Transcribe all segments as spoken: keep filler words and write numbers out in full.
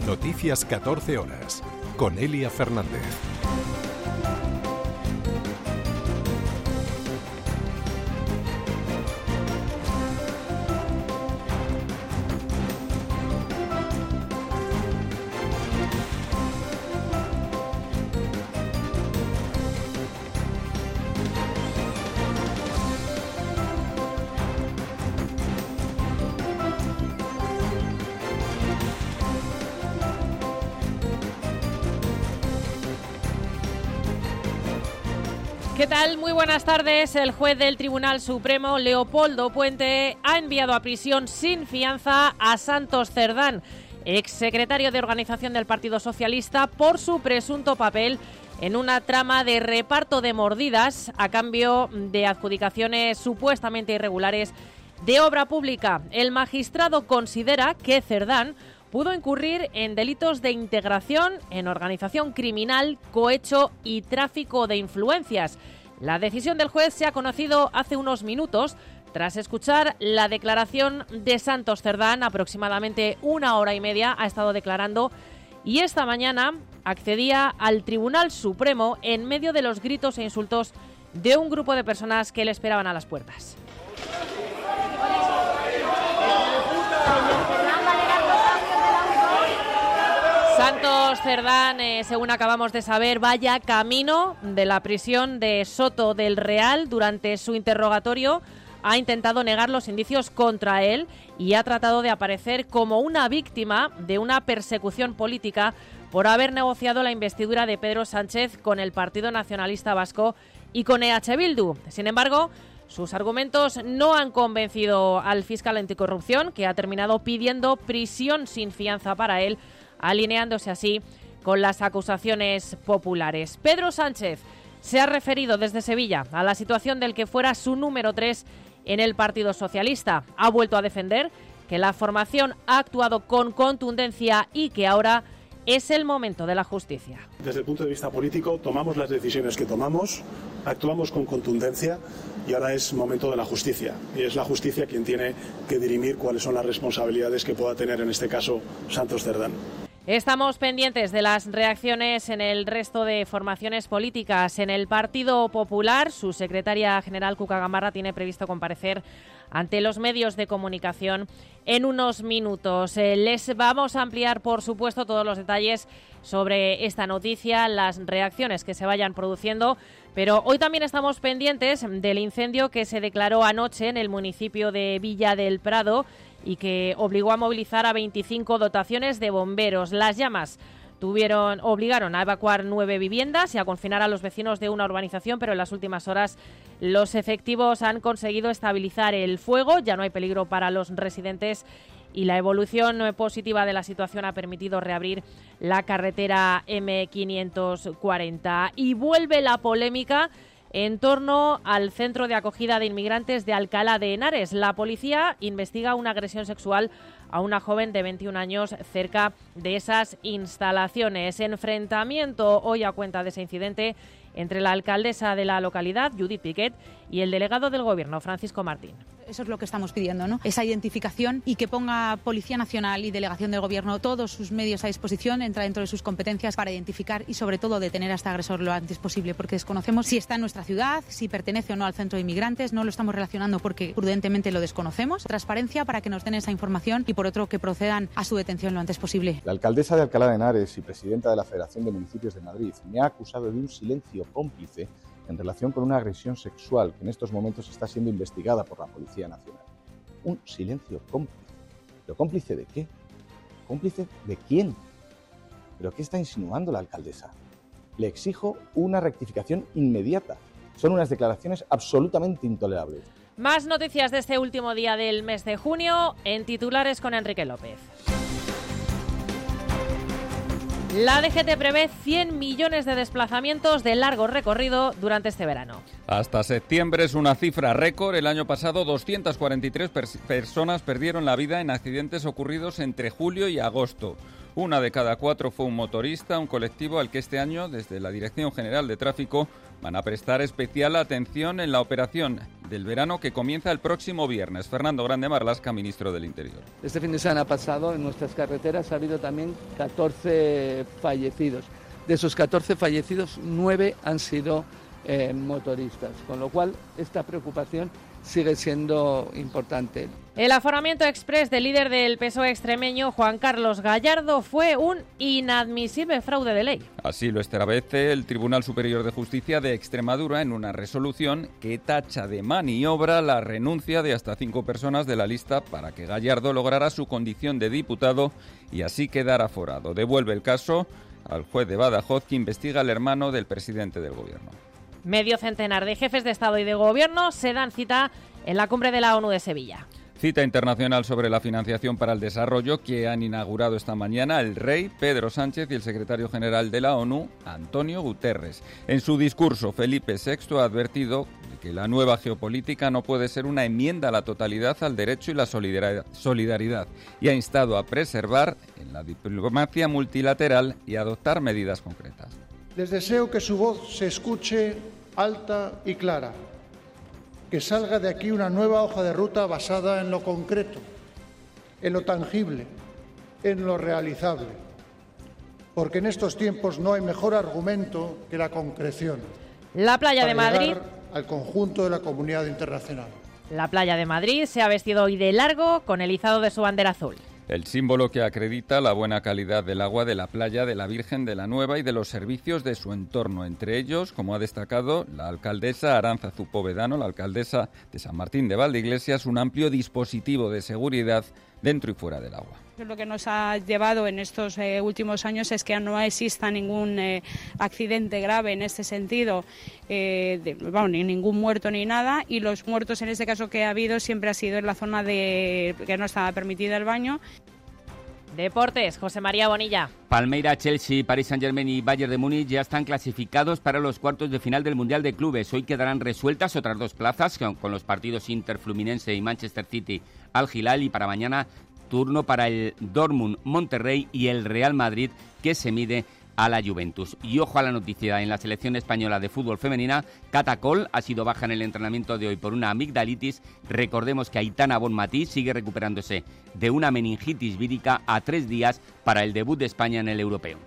Noticias catorce horas, con Elia Fernández. ¿Qué tal? Muy buenas tardes. El juez del Tribunal Supremo, Leopoldo Puente, ha enviado a prisión sin fianza a Santos Cerdán, exsecretario de Organización del Partido Socialista, por su presunto papel en una trama de reparto de mordidas a cambio de adjudicaciones supuestamente irregulares de obra pública. El magistrado considera que Cerdán pudo incurrir en delitos de integración en organización criminal, cohecho y tráfico de influencias. La decisión del juez se ha conocido hace unos minutos tras escuchar la declaración de Santos Cerdán. Aproximadamente una hora y media ha estado declarando y esta mañana accedía al Tribunal Supremo en medio de los gritos e insultos de un grupo de personas que le esperaban a las puertas. Santos Cerdán, eh, según acabamos de saber, vaya camino de la prisión de Soto del Real. Durante su interrogatorio ha intentado negar los indicios contra él y ha tratado de aparecer como una víctima de una persecución política por haber negociado la investidura de Pedro Sánchez con el Partido Nacionalista Vasco y con E H Bildu. Sin embargo, sus argumentos no han convencido al fiscal anticorrupción, que ha terminado pidiendo prisión sin fianza para él, alineándose así con las acusaciones populares. Pedro Sánchez se ha referido desde Sevilla a la situación del que fuera su número tres en el Partido Socialista. Ha vuelto a defender que la formación ha actuado con contundencia y que ahora es el momento de la justicia. Desde el punto de vista político, tomamos las decisiones que tomamos, actuamos con contundencia y ahora es momento de la justicia. Y es la justicia quien tiene que dirimir cuáles son las responsabilidades que pueda tener en este caso Santos Cerdán. Estamos pendientes de las reacciones en el resto de formaciones políticas. En el Partido Popular, su secretaria general, Cuca Gamarra, tiene previsto comparecer ante los medios de comunicación en unos minutos. Eh, les vamos a ampliar, por supuesto, todos los detalles sobre esta noticia, las reacciones que se vayan produciendo, pero hoy también estamos pendientes del incendio que se declaró anoche en el municipio de Villa del Prado y que obligó a movilizar a veinticinco dotaciones de bomberos. Las llamas tuvieron, obligaron a evacuar nueve viviendas y a confinar a los vecinos de una urbanización, pero en las últimas horas los efectivos han conseguido estabilizar el fuego. Ya no hay peligro para los residentes y la evolución positiva de la situación ha permitido reabrir la carretera eme quinientos cuarenta. Y vuelve la polémica en torno al centro de acogida de inmigrantes de Alcalá de Henares. La policía investiga una agresión sexual a una joven de veintiún años cerca de esas instalaciones. Enfrentamiento hoy a cuenta de ese incidente entre la alcaldesa de la localidad, Judith Piquet, y el delegado del Gobierno, Francisco Martín. Eso es lo que estamos pidiendo, ¿no? Esa identificación y que ponga Policía Nacional y Delegación del Gobierno todos sus medios a disposición, entra dentro de sus competencias para identificar y sobre todo detener a este agresor lo antes posible, porque desconocemos si está en nuestra ciudad, si pertenece o no al centro de inmigrantes, no lo estamos relacionando porque prudentemente lo desconocemos. Transparencia para que nos den esa información y por otro que procedan a su detención lo antes posible. La alcaldesa de Alcalá de Henares y presidenta de la Federación de Municipios de Madrid me ha acusado de un silencio cómplice en relación con una agresión sexual que en estos momentos está siendo investigada por la Policía Nacional. Un silencio cómplice. ¿Pero cómplice de qué? ¿Cómplice de quién? ¿Pero qué está insinuando la alcaldesa? Le exijo una rectificación inmediata. Son unas declaraciones absolutamente intolerables. Más noticias de este último día del mes de junio en titulares con Enrique López. La D G T prevé cien millones de desplazamientos de largo recorrido durante este verano. Hasta septiembre es una cifra récord. El año pasado doscientas cuarenta y tres pers- personas perdieron la vida en accidentes ocurridos entre julio y agosto. Una de cada cuatro fue un motorista, un colectivo al que este año, desde la Dirección General de Tráfico, van a prestar especial atención en la operación del verano que comienza el próximo viernes. Fernando Grande Marlaska, ministro del Interior. Este fin de semana pasado en nuestras carreteras ha habido también catorce fallecidos. De esos catorce fallecidos, nueve han sido eh, motoristas, con lo cual esta preocupación sigue siendo importante. El aforamiento exprés del líder del P S O E extremeño, Juan Carlos Gallardo, fue un inadmisible fraude de ley. Así lo establece el Tribunal Superior de Justicia de Extremadura en una resolución que tacha de maniobra la renuncia de hasta cinco personas de la lista para que Gallardo lograra su condición de diputado y así quedar aforado. Devuelve el caso al juez de Badajoz, que investiga al hermano del presidente del gobierno. Medio centenar de jefes de Estado y de Gobierno se dan cita en la cumbre de la ONU de Sevilla. Cita internacional sobre la financiación para el desarrollo que han inaugurado esta mañana el rey Pedro Sánchez y el secretario general de la ONU, Antonio Guterres. En su discurso, Felipe sexto ha advertido de que la nueva geopolítica no puede ser una enmienda a la totalidad al derecho y la solidaridad y ha instado a preservar en la diplomacia multilateral y a adoptar medidas concretas. Les deseo que su voz se escuche alta y clara, que salga de aquí una nueva hoja de ruta basada en lo concreto, en lo tangible, en lo realizable, porque en estos tiempos no hay mejor argumento que la concreción. La playa de para Madrid. llegar al conjunto de la comunidad internacional. La playa de Madrid se ha vestido hoy de largo con el izado de su bandera azul. El símbolo que acredita la buena calidad del agua de la playa de la Virgen de la Nueva y de los servicios de su entorno. Entre ellos, como ha destacado la alcaldesa Aránzazu Povedano, la alcaldesa de San Martín de Valdeiglesias, un amplio dispositivo de seguridad dentro y fuera del agua. Lo que nos ha llevado en estos eh, últimos años es que no exista ningún eh, accidente grave en este sentido, eh, de, bueno, ni ningún muerto ni nada, y los muertos en este caso que ha habido siempre ha sido en la zona de que no estaba permitido el baño. Deportes, José María Bonilla. Palmeiras, Chelsea, Paris Saint-Germain y Bayern de Múnich ya están clasificados para los cuartos de final del Mundial de Clubes. Hoy quedarán resueltas otras dos plazas con, con los partidos Inter, Fluminense y Manchester City al Hilal, y para mañana turno para el Dortmund, Monterrey y el Real Madrid, que se mide a la Juventus. Y ojo a la noticia, en la selección española de fútbol femenina, Cata Coll ha sido baja en el entrenamiento de hoy por una amigdalitis. Recordemos que Aitana Bonmatí sigue recuperándose de una meningitis vírica a tres días para el debut de España en el Europeo.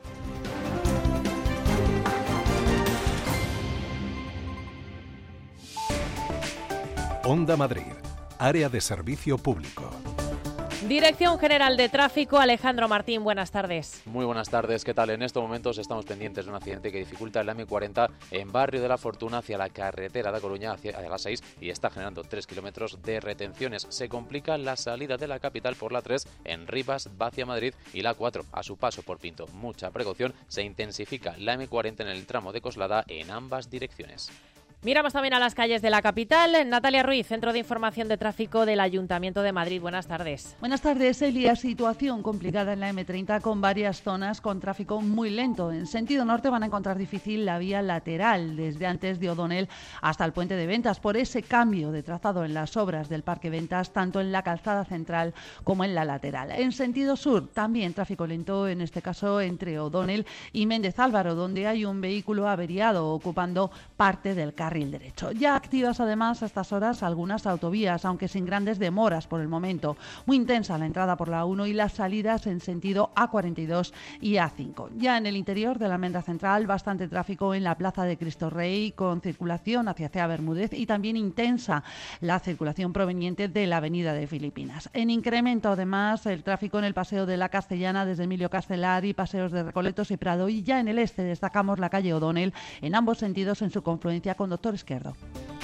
Onda Madrid, área de servicio público. Dirección General de Tráfico, Alejandro Martín, buenas tardes. Muy buenas tardes, ¿qué tal? En estos momentos estamos pendientes de un accidente que dificulta el eme cuarenta en Barrio de la Fortuna hacia la carretera de Coruña hacia las seis y está generando tres kilómetros de retenciones. Se complica la salida de la capital por la tres en Rivas, hacia Madrid, y la cuatro a su paso por Pinto. Mucha precaución, se intensifica la eme cuarenta en el tramo de Coslada en ambas direcciones. Miramos también a las calles de la capital. Natalia Ruiz, Centro de Información de Tráfico del Ayuntamiento de Madrid. Buenas tardes. Buenas tardes, Elia. Situación complicada en la eme treinta con varias zonas con tráfico muy lento. En sentido norte van a encontrar difícil la vía lateral desde antes de O'Donnell hasta el Puente de Ventas por ese cambio de trazado en las obras del Parque Ventas, tanto en la calzada central como en la lateral. En sentido sur también tráfico lento, en este caso entre O'Donnell y Méndez Álvaro, donde hay un vehículo averiado ocupando parte del carril derecho. Ya activas además a estas horas algunas autovías, aunque sin grandes demoras por el momento. Muy intensa la entrada por la uno y las salidas en sentido a cuarenta y dos y a cinco. Ya en el interior de la Almendra Central, bastante tráfico en la Plaza de Cristo Rey, con circulación hacia Cea Bermúdez, y también intensa la circulación proveniente de la Avenida de Filipinas. En incremento además el tráfico en el Paseo de la Castellana desde Emilio Castelar y Paseos de Recoletos y Prado, y ya en el este destacamos la calle O'Donnell en ambos sentidos en su confluencia con Doctor Izquierdo.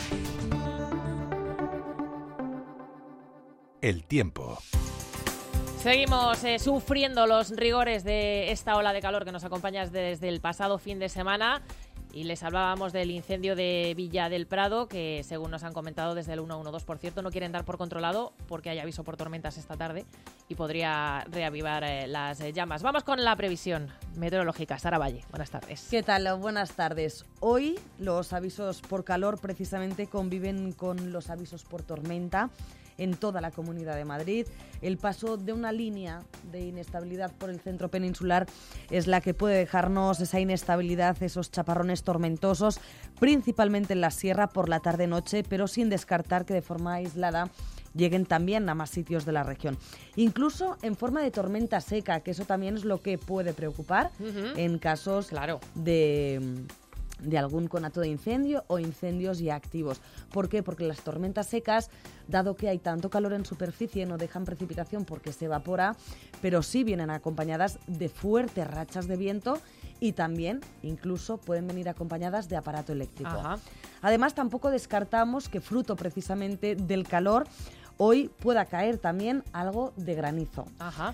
El tiempo. Seguimos eh, sufriendo los rigores de esta ola de calor que nos acompaña desde el pasado fin de semana. Y les hablábamos del incendio de Villa del Prado, que según nos han comentado desde el ciento doce, por cierto, no quieren dar por controlado porque hay aviso por tormentas esta tarde y podría reavivar eh, las eh, llamas. Vamos con la previsión meteorológica. Sara Valle, buenas tardes. ¿Qué tal? Buenas tardes. Hoy los avisos por calor precisamente conviven con los avisos por tormenta. en toda la Comunidad de Madrid. El paso de una línea de inestabilidad por el centro peninsular es la que puede dejarnos esa inestabilidad, esos chaparrones tormentosos, principalmente en la sierra por la tarde-noche, pero sin descartar que de forma aislada lleguen también a más sitios de la región. Incluso en forma de tormenta seca, que eso también es lo que puede preocupar uh-huh. en casos claro. de... de algún conato de incendio o incendios ya activos. ¿Por qué? Porque las tormentas secas, dado que hay tanto calor en superficie, no dejan precipitación porque se evapora, pero sí vienen acompañadas de fuertes rachas de viento y también incluso pueden venir acompañadas de aparato eléctrico. Ajá. Además, tampoco descartamos que fruto precisamente del calor hoy pueda caer también algo de granizo. Ajá.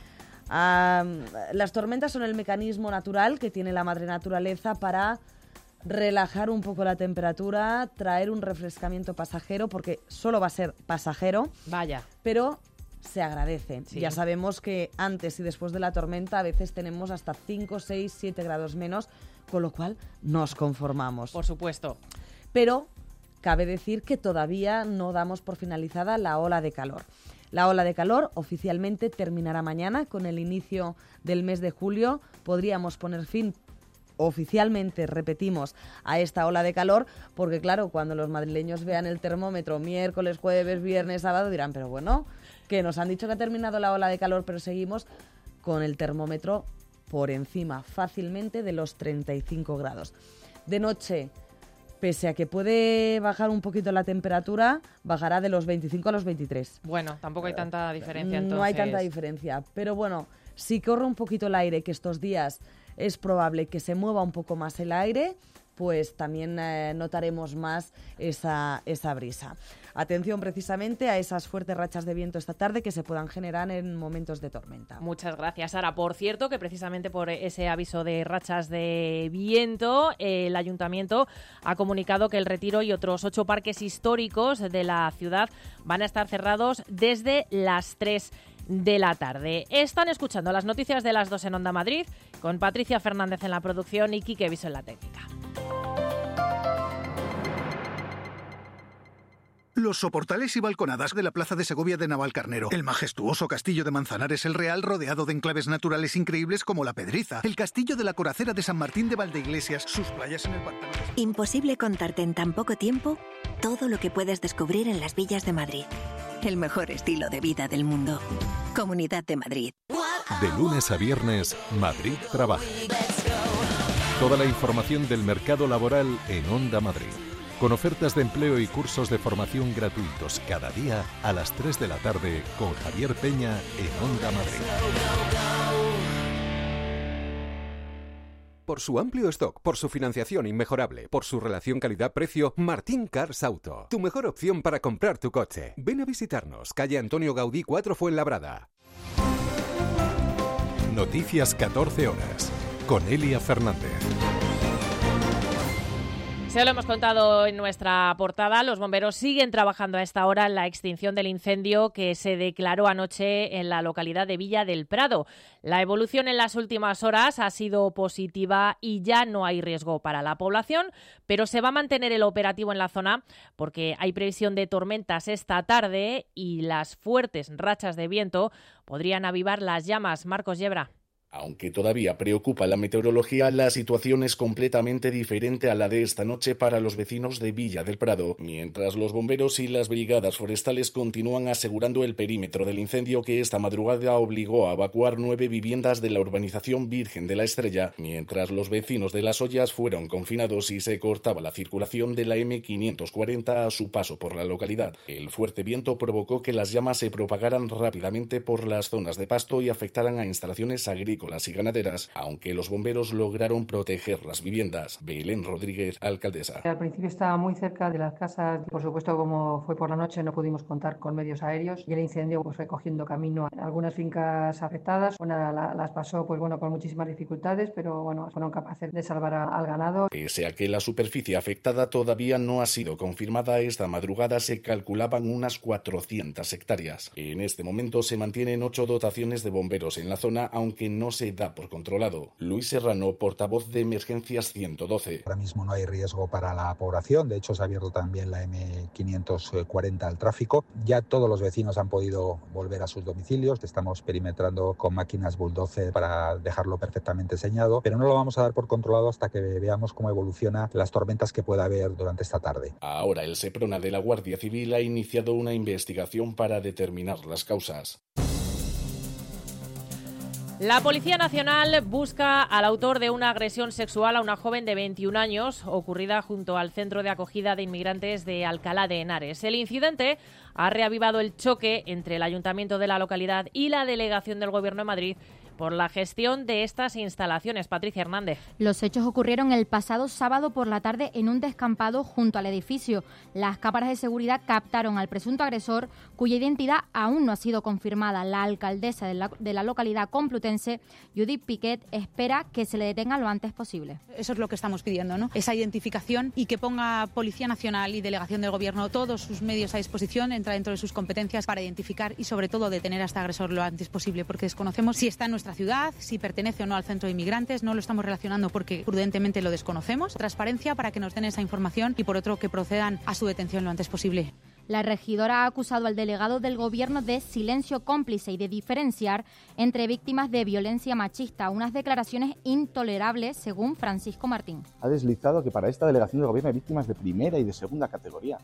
Um, las tormentas son el mecanismo natural que tiene la madre naturaleza para relajar un poco la temperatura, traer un refrescamiento pasajero, porque solo va a ser pasajero. Vaya. Pero se agradece. Sí. Ya sabemos que antes y después de la tormenta a veces tenemos hasta cinco, seis, siete grados menos, con lo cual nos conformamos. Por supuesto. Pero cabe decir que todavía no damos por finalizada la ola de calor. La ola de calor oficialmente terminará mañana con el inicio del mes de julio. Podríamos poner fin oficialmente, repetimos, a esta ola de calor, porque claro, cuando los madrileños vean el termómetro miércoles, jueves, viernes, sábado, dirán, pero bueno, que nos han dicho que ha terminado la ola de calor, pero seguimos con el termómetro por encima fácilmente de los treinta y cinco grados. De noche, pese a que puede bajar un poquito la temperatura, bajará de los veinticinco a los veintitrés. Bueno, tampoco hay tanta diferencia entonces. No hay tanta diferencia, pero bueno, si corre un poquito el aire, que estos días es probable que se mueva un poco más el aire, pues también eh, notaremos más esa, esa brisa. Atención precisamente a esas fuertes rachas de viento esta tarde que se puedan generar en momentos de tormenta. Muchas gracias, Sara. Por cierto, que precisamente por ese aviso de rachas de viento, el Ayuntamiento ha comunicado que el Retiro y otros ocho parques históricos de la ciudad van a estar cerrados desde las tres de la tarde. Están escuchando las noticias de las dos en Onda Madrid, con Patricia Fernández en la producción y Quique Viso en la técnica. Los soportales y balconadas de la Plaza de Segovia de Navalcarnero, el majestuoso castillo de Manzanares el Real rodeado de enclaves naturales increíbles como la Pedriza, el castillo de la Coracera de San Martín de Valdeiglesias, sus playas en el pantano. Imposible contarte en tan poco tiempo todo lo que puedes descubrir en las villas de Madrid. El mejor estilo de vida del mundo. Comunidad de Madrid. De lunes a viernes, Madrid trabaja. Toda la información del mercado laboral en Onda Madrid. Con ofertas de empleo y cursos de formación gratuitos cada día a las tres de la tarde con Javier Peña en Onda Madrid. Por su amplio stock, por su financiación inmejorable, por su relación calidad-precio, Martín Cars Auto. Tu mejor opción para comprar tu coche. Ven a visitarnos, calle Antonio Gaudí cuatro Fuenlabrada. Noticias catorce horas, con Elia Fernández. Se lo hemos contado en nuestra portada, los bomberos siguen trabajando a esta hora en la extinción del incendio que se declaró anoche en la localidad de Villa del Prado. La evolución en las últimas horas ha sido positiva y ya no hay riesgo para la población, pero se va a mantener el operativo en la zona porque hay previsión de tormentas esta tarde y las fuertes rachas de viento podrían avivar las llamas. Marcos Yebra. Aunque todavía preocupa la meteorología, la situación es completamente diferente a la de esta noche para los vecinos de Villa del Prado, mientras los bomberos y las brigadas forestales continúan asegurando el perímetro del incendio que esta madrugada obligó a evacuar nueve viviendas de la urbanización Virgen de la Estrella, mientras los vecinos de Las Ollas fueron confinados y se cortaba la circulación de la eme quinientos cuarenta a su paso por la localidad. El fuerte viento provocó que las llamas se propagaran rápidamente por las zonas de pasto y afectaran a instalaciones agrícolas y ganaderas, aunque los bomberos lograron proteger las viviendas. Belén Rodríguez, alcaldesa. Al principio estaba muy cerca de las casas, por supuesto como fue por la noche no pudimos contar con medios aéreos y el incendio pues fue cogiendo camino a algunas fincas afectadas. Una la, las pasó pues bueno con muchísimas dificultades, pero bueno fueron capaces de salvar a, al ganado. Pese a que la superficie afectada todavía no ha sido confirmada, esta madrugada se calculaban unas cuatrocientas hectáreas. En este momento se mantienen ocho dotaciones de bomberos en la zona, aunque no se da por controlado. Luis Serrano, portavoz de Emergencias ciento doce. Ahora mismo no hay riesgo para la población, de hecho se ha abierto también la eme quinientos cuarenta al tráfico. Ya todos los vecinos han podido volver a sus domicilios, estamos perimetrando con máquinas bulldozer para dejarlo perfectamente señado, pero no lo vamos a dar por controlado hasta que veamos cómo evolucionan las tormentas que pueda haber durante esta tarde. Ahora el Seprona de la Guardia Civil ha iniciado una investigación para determinar las causas. La Policía Nacional busca al autor de una agresión sexual a una joven de veintiún años ocurrida junto al Centro de Acogida de Inmigrantes de Alcalá de Henares. El incidente ha reavivado el choque entre el Ayuntamiento de la localidad y la Delegación del Gobierno de Madrid por la gestión de estas instalaciones. Patricia Hernández. Los hechos ocurrieron el pasado sábado por la tarde en un descampado junto al edificio. Las cámaras de seguridad captaron al presunto agresor, cuya identidad aún no ha sido confirmada. La alcaldesa de la, de la localidad complutense, Judith Piquet, espera que se le detenga lo antes posible. Eso es lo que estamos pidiendo, ¿no? Esa identificación y que ponga Policía Nacional y Delegación del Gobierno todos sus medios a disposición, entra dentro de sus competencias para identificar y sobre todo detener a este agresor lo antes posible, porque desconocemos si está en nuestra ciudad, si pertenece o no al centro de inmigrantes, no lo estamos relacionando porque prudentemente lo desconocemos. Transparencia para que nos den esa información y por otro que procedan a su detención lo antes posible. La regidora ha acusado al delegado del Gobierno de silencio cómplice y de diferenciar entre víctimas de violencia machista, unas declaraciones intolerables según Francisco Martín. Ha deslizado que para esta delegación del Gobierno hay víctimas de primera y de segunda categoría.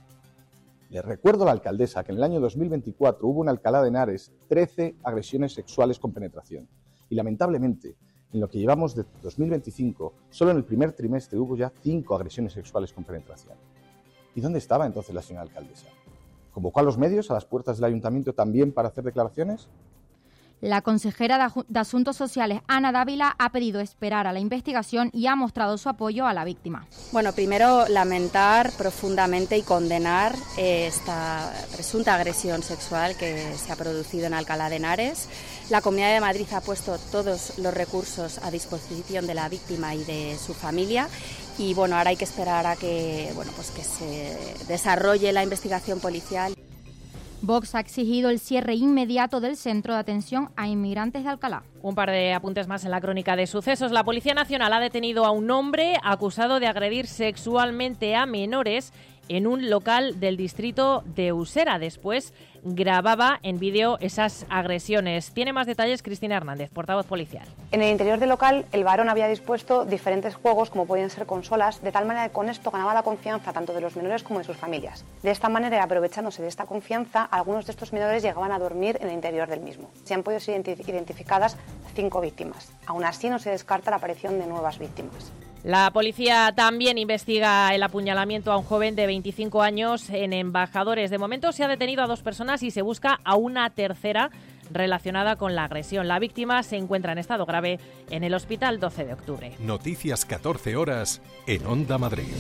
Le recuerdo a la alcaldesa que en el año dos mil veinticuatro hubo en Alcalá de Henares trece agresiones sexuales con penetración. Y lamentablemente, en lo que llevamos de dos mil veinticinco, solo en el primer trimestre hubo ya cinco agresiones sexuales con penetración. ¿Y dónde estaba entonces la señora alcaldesa? ¿Convocó a los medios a las puertas del ayuntamiento también para hacer declaraciones? La consejera de Asuntos Sociales, Ana Dávila, ha pedido esperar a la investigación y ha mostrado su apoyo a la víctima. Bueno, primero lamentar profundamente y condenar esta presunta agresión sexual que se ha producido en Alcalá de Henares. La Comunidad de Madrid ha puesto todos los recursos a disposición de la víctima y de su familia. Y bueno, ahora hay que esperar a que, bueno, pues que se desarrolle la investigación policial. Vox ha exigido el cierre inmediato del Centro de Atención a Inmigrantes de Alcalá. Un par de apuntes más en la crónica de sucesos. La Policía Nacional ha detenido a un hombre acusado de agredir sexualmente a menores en un local del distrito de Usera. Después grababa en vídeo esas agresiones. Tiene más detalles Cristina Hernández, portavoz policial. En el interior del local, el varón había dispuesto diferentes juegos, como podían ser consolas, de tal manera que con esto ganaba la confianza tanto de los menores como de sus familias. De esta manera, aprovechándose de esta confianza, algunos de estos menores llegaban a dormir en el interior del mismo. Se han podido ser identificadas cinco víctimas. Aún así, no se descarta la aparición de nuevas víctimas. La policía también investiga el apuñalamiento a un joven de veinticinco años en Embajadores. De momento se ha detenido a dos personas y se busca a una tercera relacionada con la agresión. La víctima se encuentra en estado grave en el Hospital doce de octubre. Noticias catorce horas en Onda Madrid.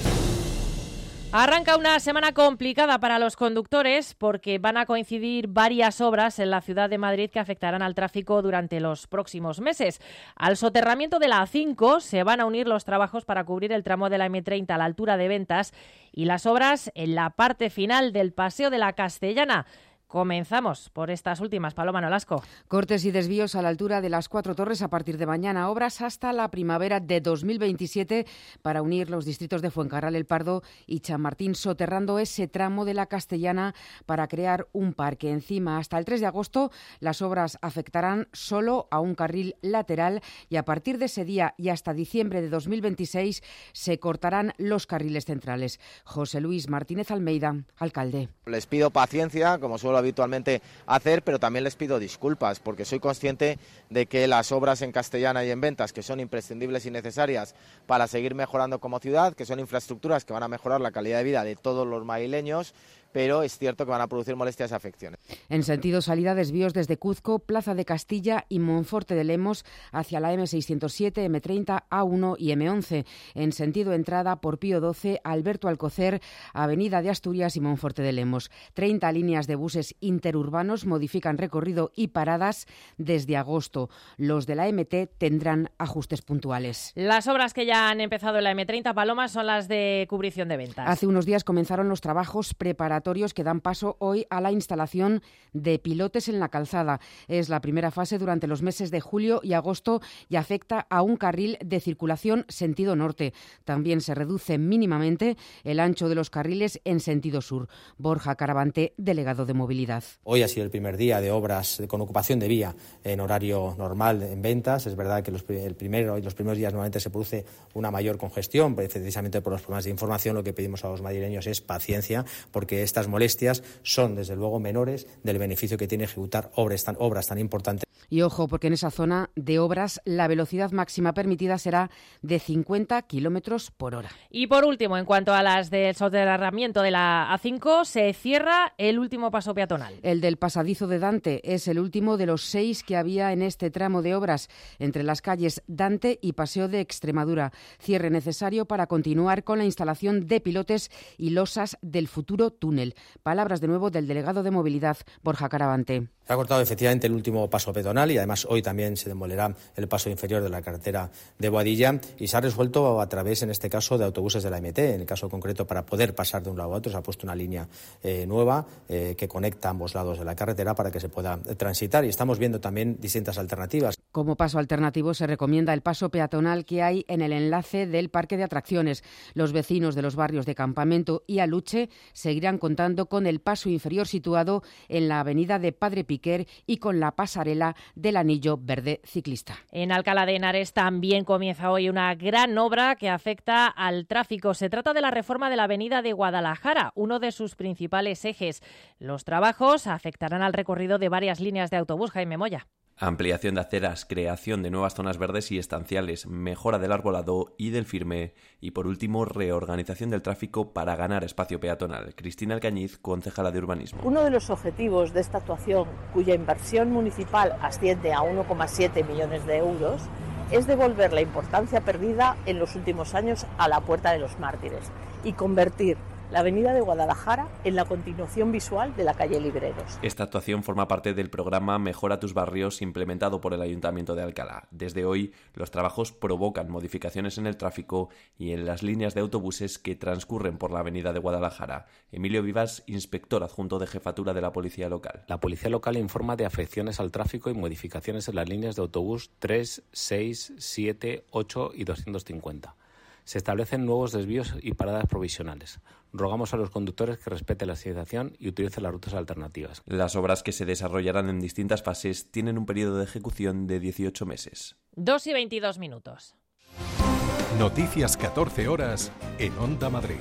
Arranca una semana complicada para los conductores porque van a coincidir varias obras en la ciudad de Madrid que afectarán al tráfico durante los próximos meses. Al soterramiento de la A cinco se van a unir los trabajos para cubrir el tramo de la eme treinta a la altura de Ventas y las obras en la parte final del Paseo de la Castellana. Comenzamos por estas últimas. Paloma Nolasco. Cortes y desvíos a la altura de las Cuatro Torres a partir de mañana. Obras hasta la primavera de dos mil veintisiete para unir los distritos de Fuencarral, El Pardo y Chamartín, soterrando ese tramo de la Castellana para crear un parque. Encima, hasta el tres de agosto, las obras afectarán solo a un carril lateral y a partir de ese día y hasta diciembre de dos mil veintiséis se cortarán los carriles centrales. José Luis Martínez Almeida, alcalde. Les pido paciencia, como suelo habitualmente hacer, pero también les pido disculpas porque soy consciente de que las obras en Castellana y en Ventas, que son imprescindibles y necesarias para seguir mejorando como ciudad, que son infraestructuras que van a mejorar la calidad de vida de todos los madrileños, pero es cierto que van a producir molestias y afecciones. En sentido salida, desvíos desde Cuzco, Plaza de Castilla y Monforte de Lemos hacia la eme seiscientos siete, eme treinta, A uno y eme once. En sentido entrada por Pío doce, Alberto Alcocer, Avenida de Asturias y Monforte de Lemos. treinta líneas de buses interurbanos modifican recorrido y paradas desde agosto. Los de la eme te tendrán ajustes puntuales. Las obras que ya han empezado en la eme treinta, Paloma, son las de cubrición de Ventas. Hace unos días comenzaron los trabajos preparatorios preparatorios que dan paso hoy a la instalación de pilotes en la calzada. Es la primera fase durante los meses de julio y agosto y afecta a un carril de circulación sentido norte. También se reduce mínimamente el ancho de los carriles en sentido sur. Borja Caravante, delegado de Movilidad. Hoy ha sido el primer día de obras con ocupación de vía en horario normal en ventas. Es verdad que los, el primero y los primeros días normalmente se produce una mayor congestión, precisamente por los problemas de información. Lo que pedimos a los madrileños es paciencia, porque estas molestias son, desde luego, menores del beneficio que tiene ejecutar obras tan, obras tan importantes. Y ojo, porque en esa zona de obras la velocidad máxima permitida será de cincuenta kilómetros por hora. Y por último, en cuanto a las del soterramiento de la A cinco, se cierra el último paso peatonal. El del pasadizo de Dante es el último de los seis que había en este tramo de obras entre las calles Dante y Paseo de Extremadura. Cierre necesario para continuar con la instalación de pilotes y losas del futuro túnel. Palabras de nuevo del delegado de Movilidad, Borja Caravante. Se ha cortado efectivamente el último paso peatonal y además hoy también se demolerá el paso inferior de la carretera de Boadilla y se ha resuelto a través, en este caso, de autobuses de la M T. En el caso concreto, para poder pasar de un lado a otro, se ha puesto una línea eh, nueva eh, que conecta ambos lados de la carretera para que se pueda transitar y estamos viendo también distintas alternativas. Como paso alternativo se recomienda el paso peatonal que hay en el enlace del parque de atracciones. Los vecinos de los barrios de Campamento y Aluche seguirán contando con el paso inferior situado en la avenida de Padre Piquer y con la pasarela del anillo verde ciclista. En Alcalá de Henares también comienza hoy una gran obra que afecta al tráfico. Se trata de la reforma de la avenida de Guadalajara, uno de sus principales ejes. Los trabajos afectarán al recorrido de varias líneas de autobús. Jaime Moya. Ampliación de aceras, creación de nuevas zonas verdes y estanciales, mejora del arbolado y del firme y, por último, reorganización del tráfico para ganar espacio peatonal. Cristina Alcañiz, concejala de Urbanismo. Uno de los objetivos de esta actuación, cuya inversión municipal asciende a uno coma siete millones de euros, es devolver la importancia perdida en los últimos años a la Puerta de los Mártires y convertir la avenida de Guadalajara en la continuación visual de la calle Libreros. Esta actuación forma parte del programa Mejora tus barrios implementado por el Ayuntamiento de Alcalá. Desde hoy, los trabajos provocan modificaciones en el tráfico y en las líneas de autobuses que transcurren por la avenida de Guadalajara. Emilio Vivas, inspector adjunto de Jefatura de la Policía Local. La Policía Local informa de afecciones al tráfico y modificaciones en las líneas de autobús tres, seis, siete, ocho y doscientos cincuenta. Se establecen nuevos desvíos y paradas provisionales. Rogamos a los conductores que respeten la señalización y utilicen las rutas alternativas. Las obras, que se desarrollarán en distintas fases, tienen un periodo de ejecución de dieciocho meses. dos y veintidós minutos. Noticias catorce horas en Onda Madrid.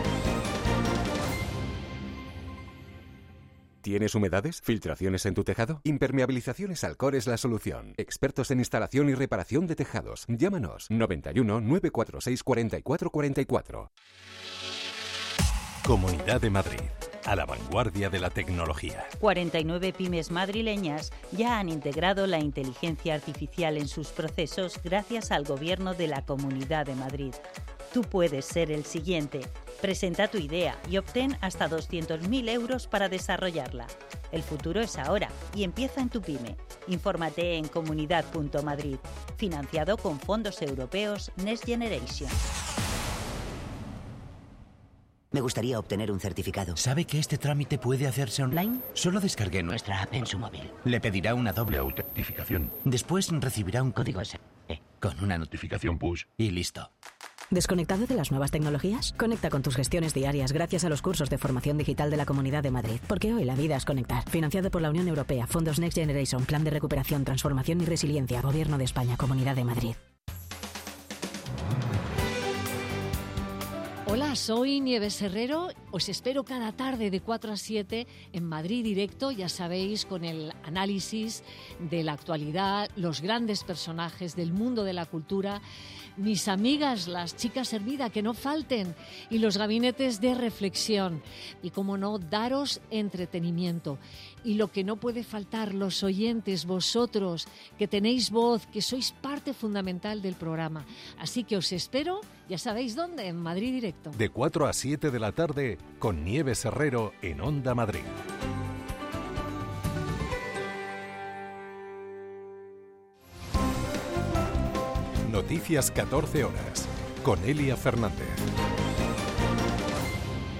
¿Tienes humedades? ¿Filtraciones en tu tejado? Impermeabilizaciones Alcor es la solución. Expertos en instalación y reparación de tejados. Llámanos noventa y uno, nueve cuatro seis, cuarenta y cuatro cuarenta y cuatro. Comunidad de Madrid, a la vanguardia de la tecnología. cuarenta y nueve pymes madrileñas ya han integrado la inteligencia artificial en sus procesos gracias al Gobierno de la Comunidad de Madrid. Tú puedes ser el siguiente. Presenta tu idea y obtén hasta doscientos mil euros para desarrollarla. El futuro es ahora y empieza en tu pyme. Infórmate en comunidad punto madrid. Financiado con fondos europeos Next Generation. Me gustaría obtener un certificado. ¿Sabe que este trámite puede hacerse online? Solo descargué nuestra app en su móvil. Le pedirá una doble autentificación. Después recibirá un código S M S con una notificación push y listo. ¿Desconectado de las nuevas tecnologías? Conecta con tus gestiones diarias gracias a los cursos de formación digital de la Comunidad de Madrid. Porque hoy la vida es conectar. Financiado por la Unión Europea, Fondos Next Generation, Plan de Recuperación, Transformación y Resiliencia, Gobierno de España, Comunidad de Madrid. Hola, soy Nieves Herrero. Os espero cada tarde de cuatro a siete en Madrid Directo, ya sabéis, con el análisis de la actualidad, los grandes personajes del mundo de la cultura, mis amigas, las chicas Hermida, que no falten, y los gabinetes de reflexión. Y, como no, daros entretenimiento. Y lo que no puede faltar, los oyentes, vosotros, que tenéis voz, que sois parte fundamental del programa. Así que os espero, ya sabéis dónde, en Madrid Directo. De cuatro a siete de la tarde, con Nieves Herrero en Onda Madrid. Noticias catorce horas, con Elia Fernández.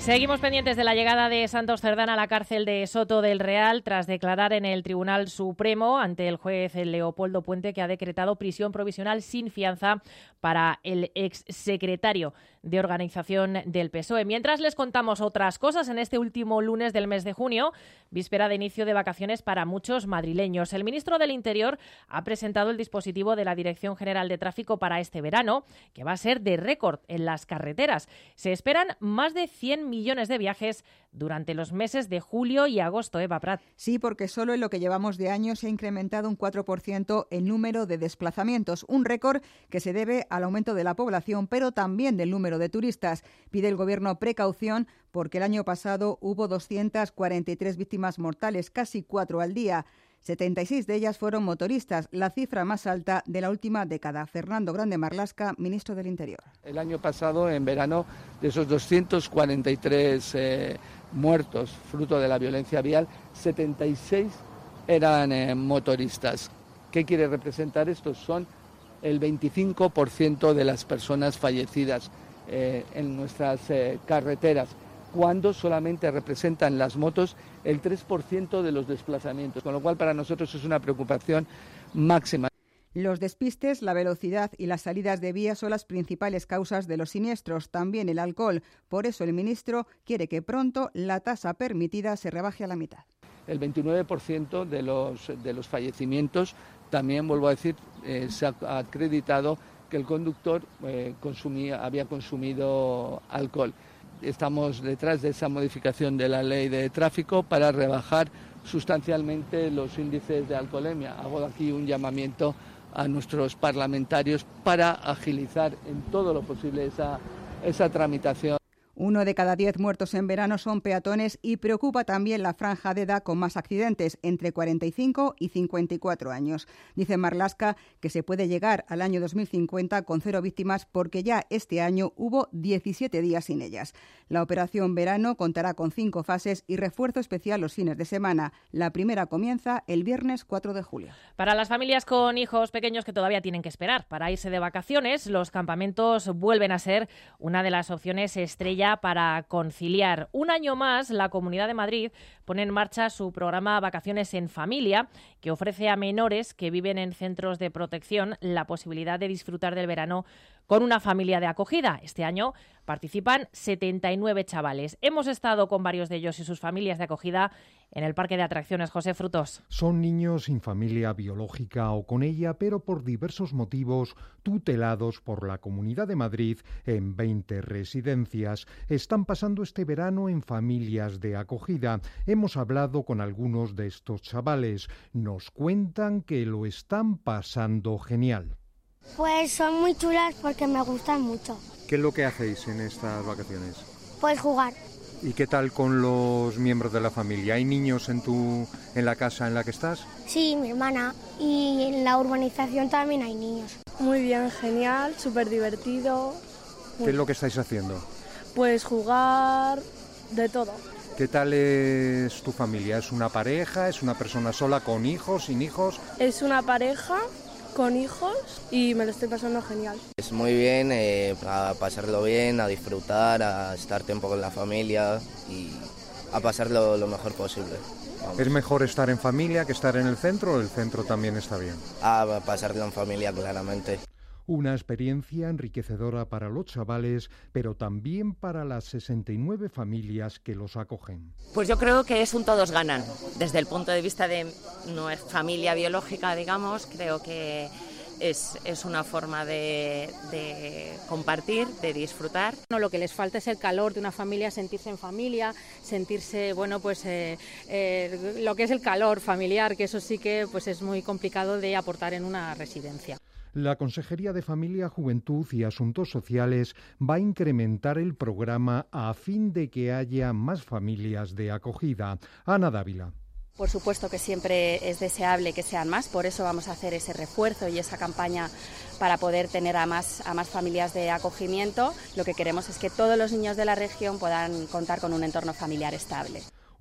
Seguimos pendientes de la llegada de Santos Cerdán a la cárcel de Soto del Real tras declarar en el Tribunal Supremo ante el juez Leopoldo Puente, que ha decretado prisión provisional sin fianza para el exsecretario de organización del P S O E. Mientras les contamos otras cosas en este último lunes del mes de junio, víspera de inicio de vacaciones para muchos madrileños. El ministro del Interior ha presentado el dispositivo de la Dirección General de Tráfico para este verano, que va a ser de récord en las carreteras. Se esperan más de cien millones de viajes durante los meses de julio y agosto. Eva Prat. Sí, porque solo en lo que llevamos de año se ha incrementado un cuatro por ciento el número de desplazamientos, un récord que se debe al aumento de la población, pero también del número de turistas. Pide el Gobierno precaución porque el año pasado hubo doscientas cuarenta y tres víctimas mortales, casi cuatro al día. setenta y seis de ellas fueron motoristas, la cifra más alta de la última década. Fernando Grande Marlaska, ministro del Interior. El año pasado, en verano, de esos doscientos cuarenta y tres eh, muertos fruto de la violencia vial, setenta y seis eran eh, motoristas. ¿Qué quiere representar esto? Son el veinticinco por ciento de las personas fallecidas eh, en nuestras eh, carreteras, cuando solamente representan las motos el tres por ciento de los desplazamientos, con lo cual para nosotros es una preocupación máxima. Los despistes, la velocidad y las salidas de vía son las principales causas de los siniestros, también el alcohol. Por eso el ministro quiere que pronto la tasa permitida se rebaje a la mitad. El veintinueve por ciento de los, de los fallecimientos, también vuelvo a decir, eh, se ha acreditado que el conductor eh, consumía, había consumido alcohol. Estamos detrás de esa modificación de la ley de tráfico para rebajar sustancialmente los índices de alcoholemia. Hago aquí un llamamiento a nuestros parlamentarios para agilizar en todo lo posible esa, esa tramitación. Uno de cada diez muertos en verano son peatones y preocupa también la franja de edad con más accidentes, entre cuarenta y cinco y cincuenta y cuatro años. Dice Marlaska que se puede llegar al año dos mil cincuenta con cero víctimas porque ya este año hubo diecisiete días sin ellas. La operación verano contará con cinco fases y refuerzo especial los fines de semana. La primera comienza el viernes cuatro de julio. Para las familias con hijos pequeños que todavía tienen que esperar para irse de vacaciones, los campamentos vuelven a ser una de las opciones estrella para conciliar. Un año más, la Comunidad de Madrid pone en marcha su programa Vacaciones en Familia, que ofrece a menores que viven en centros de protección la posibilidad de disfrutar del verano con una familia de acogida. Este año participan setenta y nueve chavales. Hemos estado con varios de ellos y sus familias de acogida en el Parque de Atracciones. José Frutos. Son niños sin familia biológica o con ella, pero por diversos motivos tutelados por la Comunidad de Madrid en veinte residencias. Están pasando este verano en familias de acogida. Hemos hablado con algunos de estos chavales. Nos cuentan que lo están pasando genial. Pues son muy chulas porque me gustan mucho. ¿Qué es lo que hacéis en estas vacaciones? Pues jugar. ¿Y qué tal con los miembros de la familia? ¿Hay niños en tu en la casa en la que estás? Sí, mi hermana. Y en la urbanización también hay niños. Muy bien, genial, súper divertido. ¿Qué es lo que estáis haciendo? Pues jugar de todo. ¿Qué tal es tu familia? ¿Es una pareja? ¿Es una persona sola con hijos, sin hijos? Es una pareja con hijos y me lo estoy pasando genial. Es muy bien, eh, a pasarlo bien, a disfrutar, a estar tiempo con la familia y a pasarlo lo mejor posible. Vamos. ¿Es mejor estar en familia que estar en el centro o el centro también está bien? A pasarlo en familia, claramente. Una experiencia enriquecedora para los chavales, pero también para las sesenta y nueve familias que los acogen. Pues yo creo que es un todos ganan. Desde el punto de vista de nuestra familia biológica, digamos, creo que es, es una forma de, de compartir, de disfrutar. No, lo que les falta es el calor de una familia, sentirse en familia, sentirse, bueno, pues eh, eh, lo que es el calor familiar, que eso sí que pues es muy complicado de aportar en una residencia. La Consejería de Familia, Juventud y Asuntos Sociales va a incrementar el programa a fin de que haya más familias de acogida. Ana Dávila. Por supuesto que siempre es deseable que sean más, por eso vamos a hacer ese refuerzo y esa campaña para poder tener a más, a más familias de acogimiento. Lo que queremos es que todos los niños de la región puedan contar con un entorno familiar estable.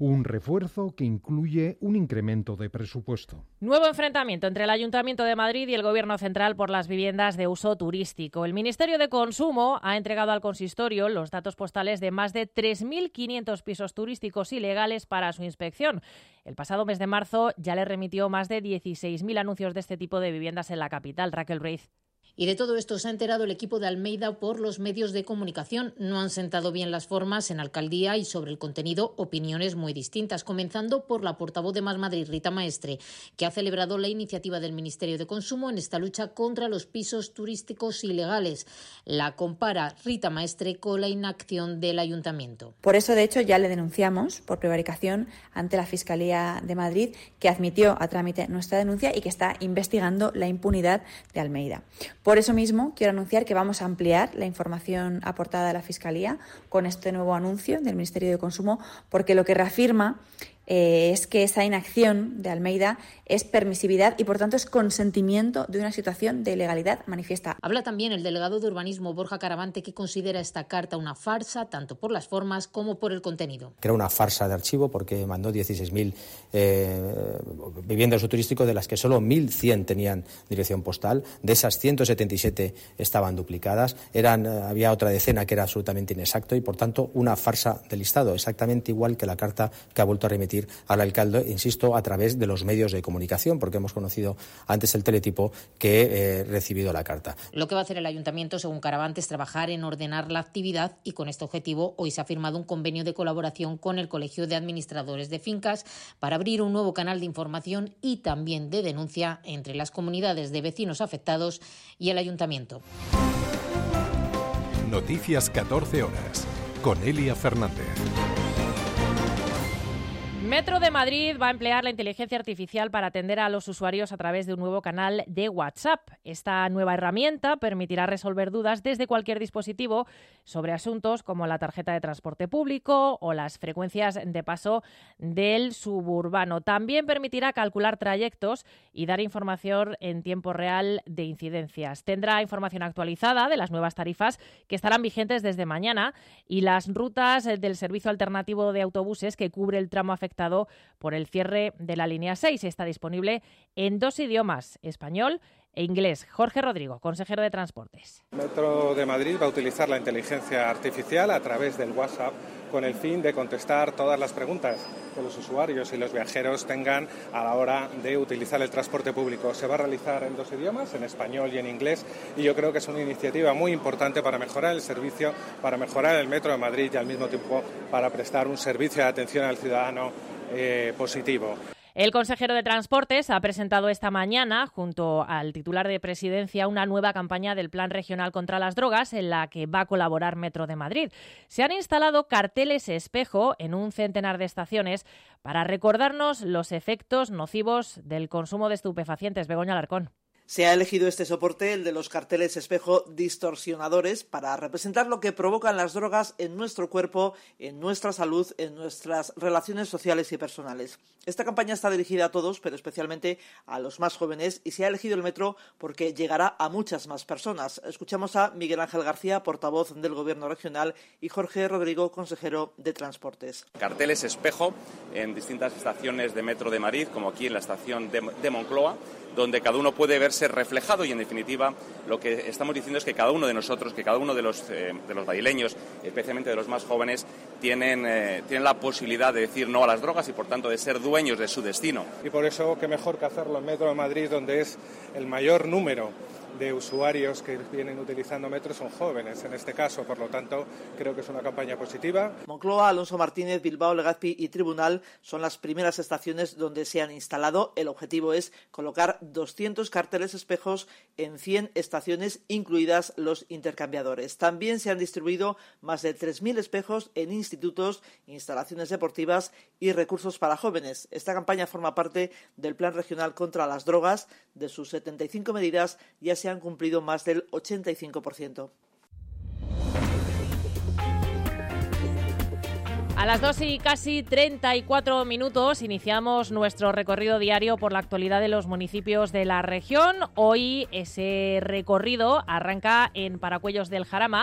un refuerzo que incluye un incremento de presupuesto. Nuevo enfrentamiento entre el Ayuntamiento de Madrid y el Gobierno central por las viviendas de uso turístico. El Ministerio de Consumo ha entregado al consistorio los datos postales de más de tres mil quinientos pisos turísticos ilegales para su inspección. El pasado mes de marzo ya le remitió más de dieciséis mil anuncios de este tipo de viviendas en la capital. Raquel Ruiz. Y de todo esto se ha enterado el equipo de Almeida por los medios de comunicación. No han sentado bien las formas en alcaldía y sobre el contenido opiniones muy distintas, comenzando por la portavoz de Más Madrid, Rita Maestre, que ha celebrado la iniciativa del Ministerio de Consumo en esta lucha contra los pisos turísticos ilegales. La compara Rita Maestre con la inacción del Ayuntamiento. Por eso, de hecho, ya le denunciamos por prevaricación ante la Fiscalía de Madrid, que admitió a trámite nuestra denuncia y que está investigando la impunidad de Almeida. Por eso mismo, quiero anunciar que vamos a ampliar la información aportada a la Fiscalía con este nuevo anuncio del Ministerio de Consumo, porque lo que reafirma eh, es que esa inacción de Almeida es permisividad y, por tanto, es consentimiento de una situación de ilegalidad manifiesta. Habla también el delegado de Urbanismo, Borja Caravante, que considera esta carta una farsa, tanto por las formas como por el contenido. Era una farsa de archivo porque mandó dieciséis mil eh, viviendas de uso turístico, de las que solo mil cien tenían dirección postal. De esas, ciento setenta y siete estaban duplicadas. Eran, había otra decena que era absolutamente inexacto y, por tanto, una farsa de listado, exactamente igual que la carta que ha vuelto a remitir al alcalde, insisto, a través de los medios de comunicación, porque hemos conocido antes el teletipo que he eh, recibido la carta. Lo que va a hacer el Ayuntamiento, según Caravante, es trabajar en ordenar la actividad y con este objetivo hoy se ha firmado un convenio de colaboración con el Colegio de Administradores de Fincas para abrir un nuevo canal de información y también de denuncia entre las comunidades de vecinos afectados y el Ayuntamiento. Noticias catorce horas con Elia Fernández. Metro de Madrid va a emplear la inteligencia artificial para atender a los usuarios a través de un nuevo canal de WhatsApp. Esta nueva herramienta permitirá resolver dudas desde cualquier dispositivo sobre asuntos como la tarjeta de transporte público o las frecuencias de paso del suburbano. También permitirá calcular trayectos y dar información en tiempo real de incidencias. Tendrá información actualizada de las nuevas tarifas que estarán vigentes desde mañana y las rutas del servicio alternativo de autobuses que cubre el tramo afectado por el cierre de la línea seis. Está disponible en dos idiomas, español e inglés. Jorge Rodrigo, consejero de Transportes. Metro de Madrid va a utilizar la inteligencia artificial a través del WhatsApp con el fin de contestar todas las preguntas que los usuarios y los viajeros tengan a la hora de utilizar el transporte público. Se va a realizar en dos idiomas, en español y en inglés, y yo creo que es una iniciativa muy importante para mejorar el servicio, para mejorar el Metro de Madrid y al mismo tiempo para prestar un servicio de atención al ciudadano eh, positivo. El consejero de Transportes ha presentado esta mañana, junto al titular de Presidencia, una nueva campaña del Plan Regional contra las Drogas en la que va a colaborar Metro de Madrid. Se han instalado carteles espejo en un centenar de estaciones para recordarnos los efectos nocivos del consumo de estupefacientes. Begoña Alarcón. Se ha elegido este soporte, el de los carteles espejo distorsionadores, para representar lo que provocan las drogas en nuestro cuerpo, en nuestra salud, en nuestras relaciones sociales y personales. Esta campaña está dirigida a todos, pero especialmente a los más jóvenes, y se ha elegido el metro porque llegará a muchas más personas. Escuchamos a Miguel Ángel García, portavoz del Gobierno regional, y Jorge Rodrigo, consejero de Transportes. Carteles espejo en distintas estaciones de Metro de Madrid, como aquí en la estación de, de Moncloa, donde cada uno puede verse reflejado y, en definitiva, lo que estamos diciendo es que cada uno de nosotros, que cada uno de los, eh, de los madrileños, especialmente de los más jóvenes, tienen, eh, tienen la posibilidad de decir no a las drogas y, por tanto, de ser dueños de su destino. Y por eso, qué mejor que hacerlo en Metro de Madrid, donde es el mayor número de usuarios que vienen utilizando metro son jóvenes, en este caso, por lo tanto, creo que es una campaña positiva. Moncloa, Alonso Martínez, Bilbao, Legazpi y Tribunal son las primeras estaciones donde se han instalado. El objetivo es colocar doscientos carteles espejos en cien estaciones, incluidas los intercambiadores. También se han distribuido más de tres mil espejos en institutos, instalaciones deportivas y recursos para jóvenes. Esta campaña forma parte del Plan Regional contra las Drogas. De sus setenta y cinco medidas ya se han cumplido más del ochenta y cinco por ciento. A las dos y casi treinta y cuatro minutos iniciamos nuestro recorrido diario por la actualidad de los municipios de la región. Hoy ese recorrido arranca en Paracuellos del Jarama,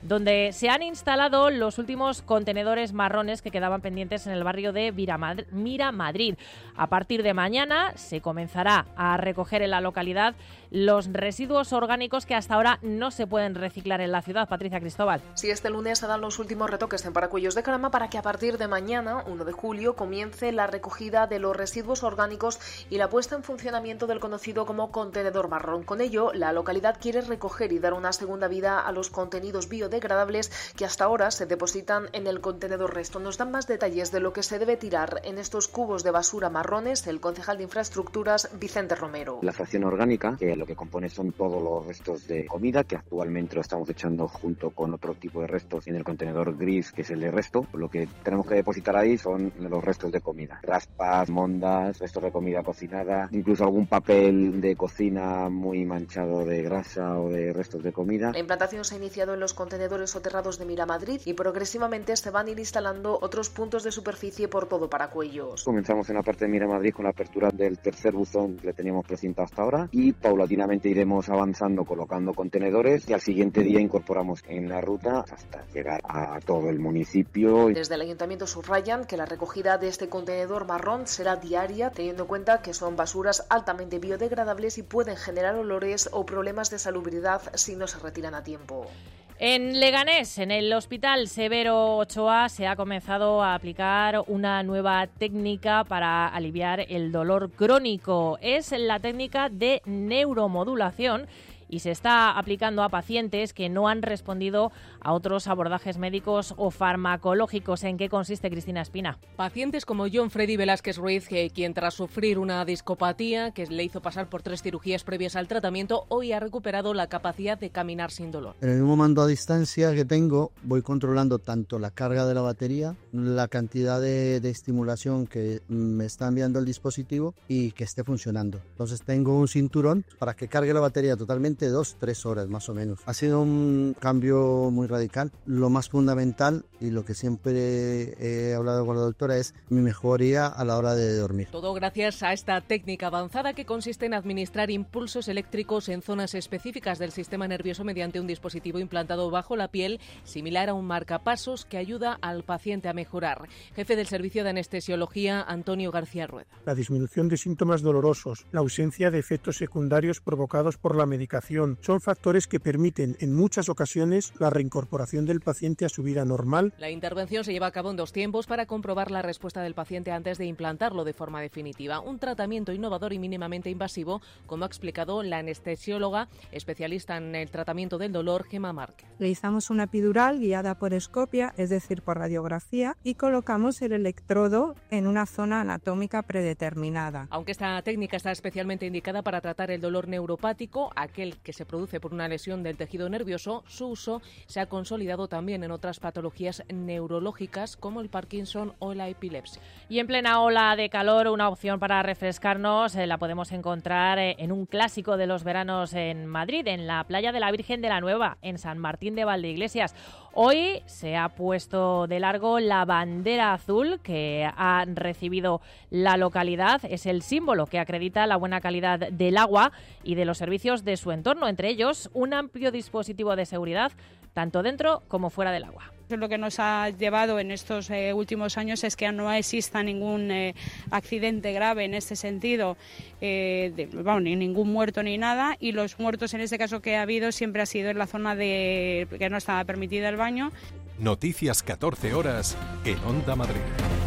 donde se han instalado los últimos contenedores marrones que quedaban pendientes en el barrio de Miramadrid. A partir de mañana se comenzará a recoger en la localidad los residuos orgánicos que hasta ahora no se pueden reciclar en la ciudad. Patricia Cristóbal. Sí, este lunes se dan los últimos retoques en Paracuellos de Carama para que a partir de mañana, uno de julio, comience la recogida de los residuos orgánicos y la puesta en funcionamiento del conocido como contenedor marrón. Con ello, la localidad quiere recoger y dar una segunda vida a los contenidos biodegradables que hasta ahora se depositan en el contenedor resto. Nos dan más detalles de lo que se debe tirar en estos cubos de basura marrones el concejal de Infraestructuras, Vicente Romero. La fracción orgánica, que lo que compone son todos los restos de comida, que actualmente lo estamos echando junto con otro tipo de restos en el contenedor gris, que es el de resto. Lo que tenemos que depositar ahí son los restos de comida. Raspas, mondas, restos de comida cocinada, incluso algún papel de cocina muy manchado de grasa o de restos de comida. La implantación se ha iniciado en los contenedores soterrados de Miramadrid y progresivamente se van a ir instalando otros puntos de superficie por todo Paracuellos. Comenzamos en la parte de Miramadrid con la apertura del tercer buzón que le teníamos precintado hasta ahora y paulatinamente iremos avanzando colocando contenedores y al siguiente día incorporamos en la ruta hasta llegar a todo el municipio. Desde el ayuntamiento subrayan que la recogida de este contenedor marrón será diaria, teniendo en cuenta que son basuras altamente biodegradables y pueden generar olores o problemas de salubridad si no se retiran a tiempo. En Leganés, en el Hospital Severo Ochoa, se ha comenzado a aplicar una nueva técnica para aliviar el dolor crónico. Es la técnica de neuromodulación y se está aplicando a pacientes que no han respondido a otros abordajes médicos o farmacológicos. ¿En qué consiste, Cristina Espina? Pacientes como John Freddy Velázquez Ruiz, que, quien tras sufrir una discopatía que le hizo pasar por tres cirugías previas al tratamiento, hoy ha recuperado la capacidad de caminar sin dolor. En el mismo mando a distancia que tengo, voy controlando tanto la carga de la batería, la cantidad de, de estimulación que me está enviando el dispositivo y que esté funcionando. Entonces tengo un cinturón para que cargue la batería totalmente dos, tres horas más o menos. Ha sido un cambio muy radical. Lo más fundamental y lo que siempre he hablado con la doctora es mi mejoría a la hora de dormir. Todo gracias a esta técnica avanzada que consiste en administrar impulsos eléctricos en zonas específicas del sistema nervioso mediante un dispositivo implantado bajo la piel, similar a un marcapasos que ayuda al paciente a mejorar. Jefe del Servicio de Anestesiología, Antonio García Rueda. La disminución de síntomas dolorosos, la ausencia de efectos secundarios provocados por la medicación son factores que permiten en muchas ocasiones la reincorporación del paciente a su vida normal. La intervención se lleva a cabo en dos tiempos para comprobar la respuesta del paciente antes de implantarlo de forma definitiva. Un tratamiento innovador y mínimamente invasivo, como ha explicado la anestesióloga especialista en el tratamiento del dolor, Gemma Márquez. Realizamos una epidural guiada por escopia, es decir, por radiografía, y colocamos el electrodo en una zona anatómica predeterminada. Aunque esta técnica está especialmente indicada para tratar el dolor neuropático, aquel que se produce por una lesión del tejido nervioso, su uso se ha consolidado también en otras patologías neurológicas como el Parkinson o la epilepsia. Y en plena ola de calor, una opción para refrescarnos eh, la podemos encontrar eh, en un clásico de los veranos en Madrid, en la playa de la Virgen de la Nueva, en San Martín de Valdeiglesias. Hoy se ha puesto de largo la bandera azul que ha recibido la localidad. Es el símbolo que acredita la buena calidad del agua y de los servicios de su entorno, entre ellos un amplio dispositivo de seguridad tanto dentro como fuera del agua. Lo que nos ha llevado en estos eh, últimos años es que no exista ningún eh, accidente grave en este sentido, eh, de, bueno, ni ningún muerto ni nada, y los muertos en este caso que ha habido siempre ha sido en la zona de que no estaba permitido el baño. Noticias catorce horas en Onda Madrid.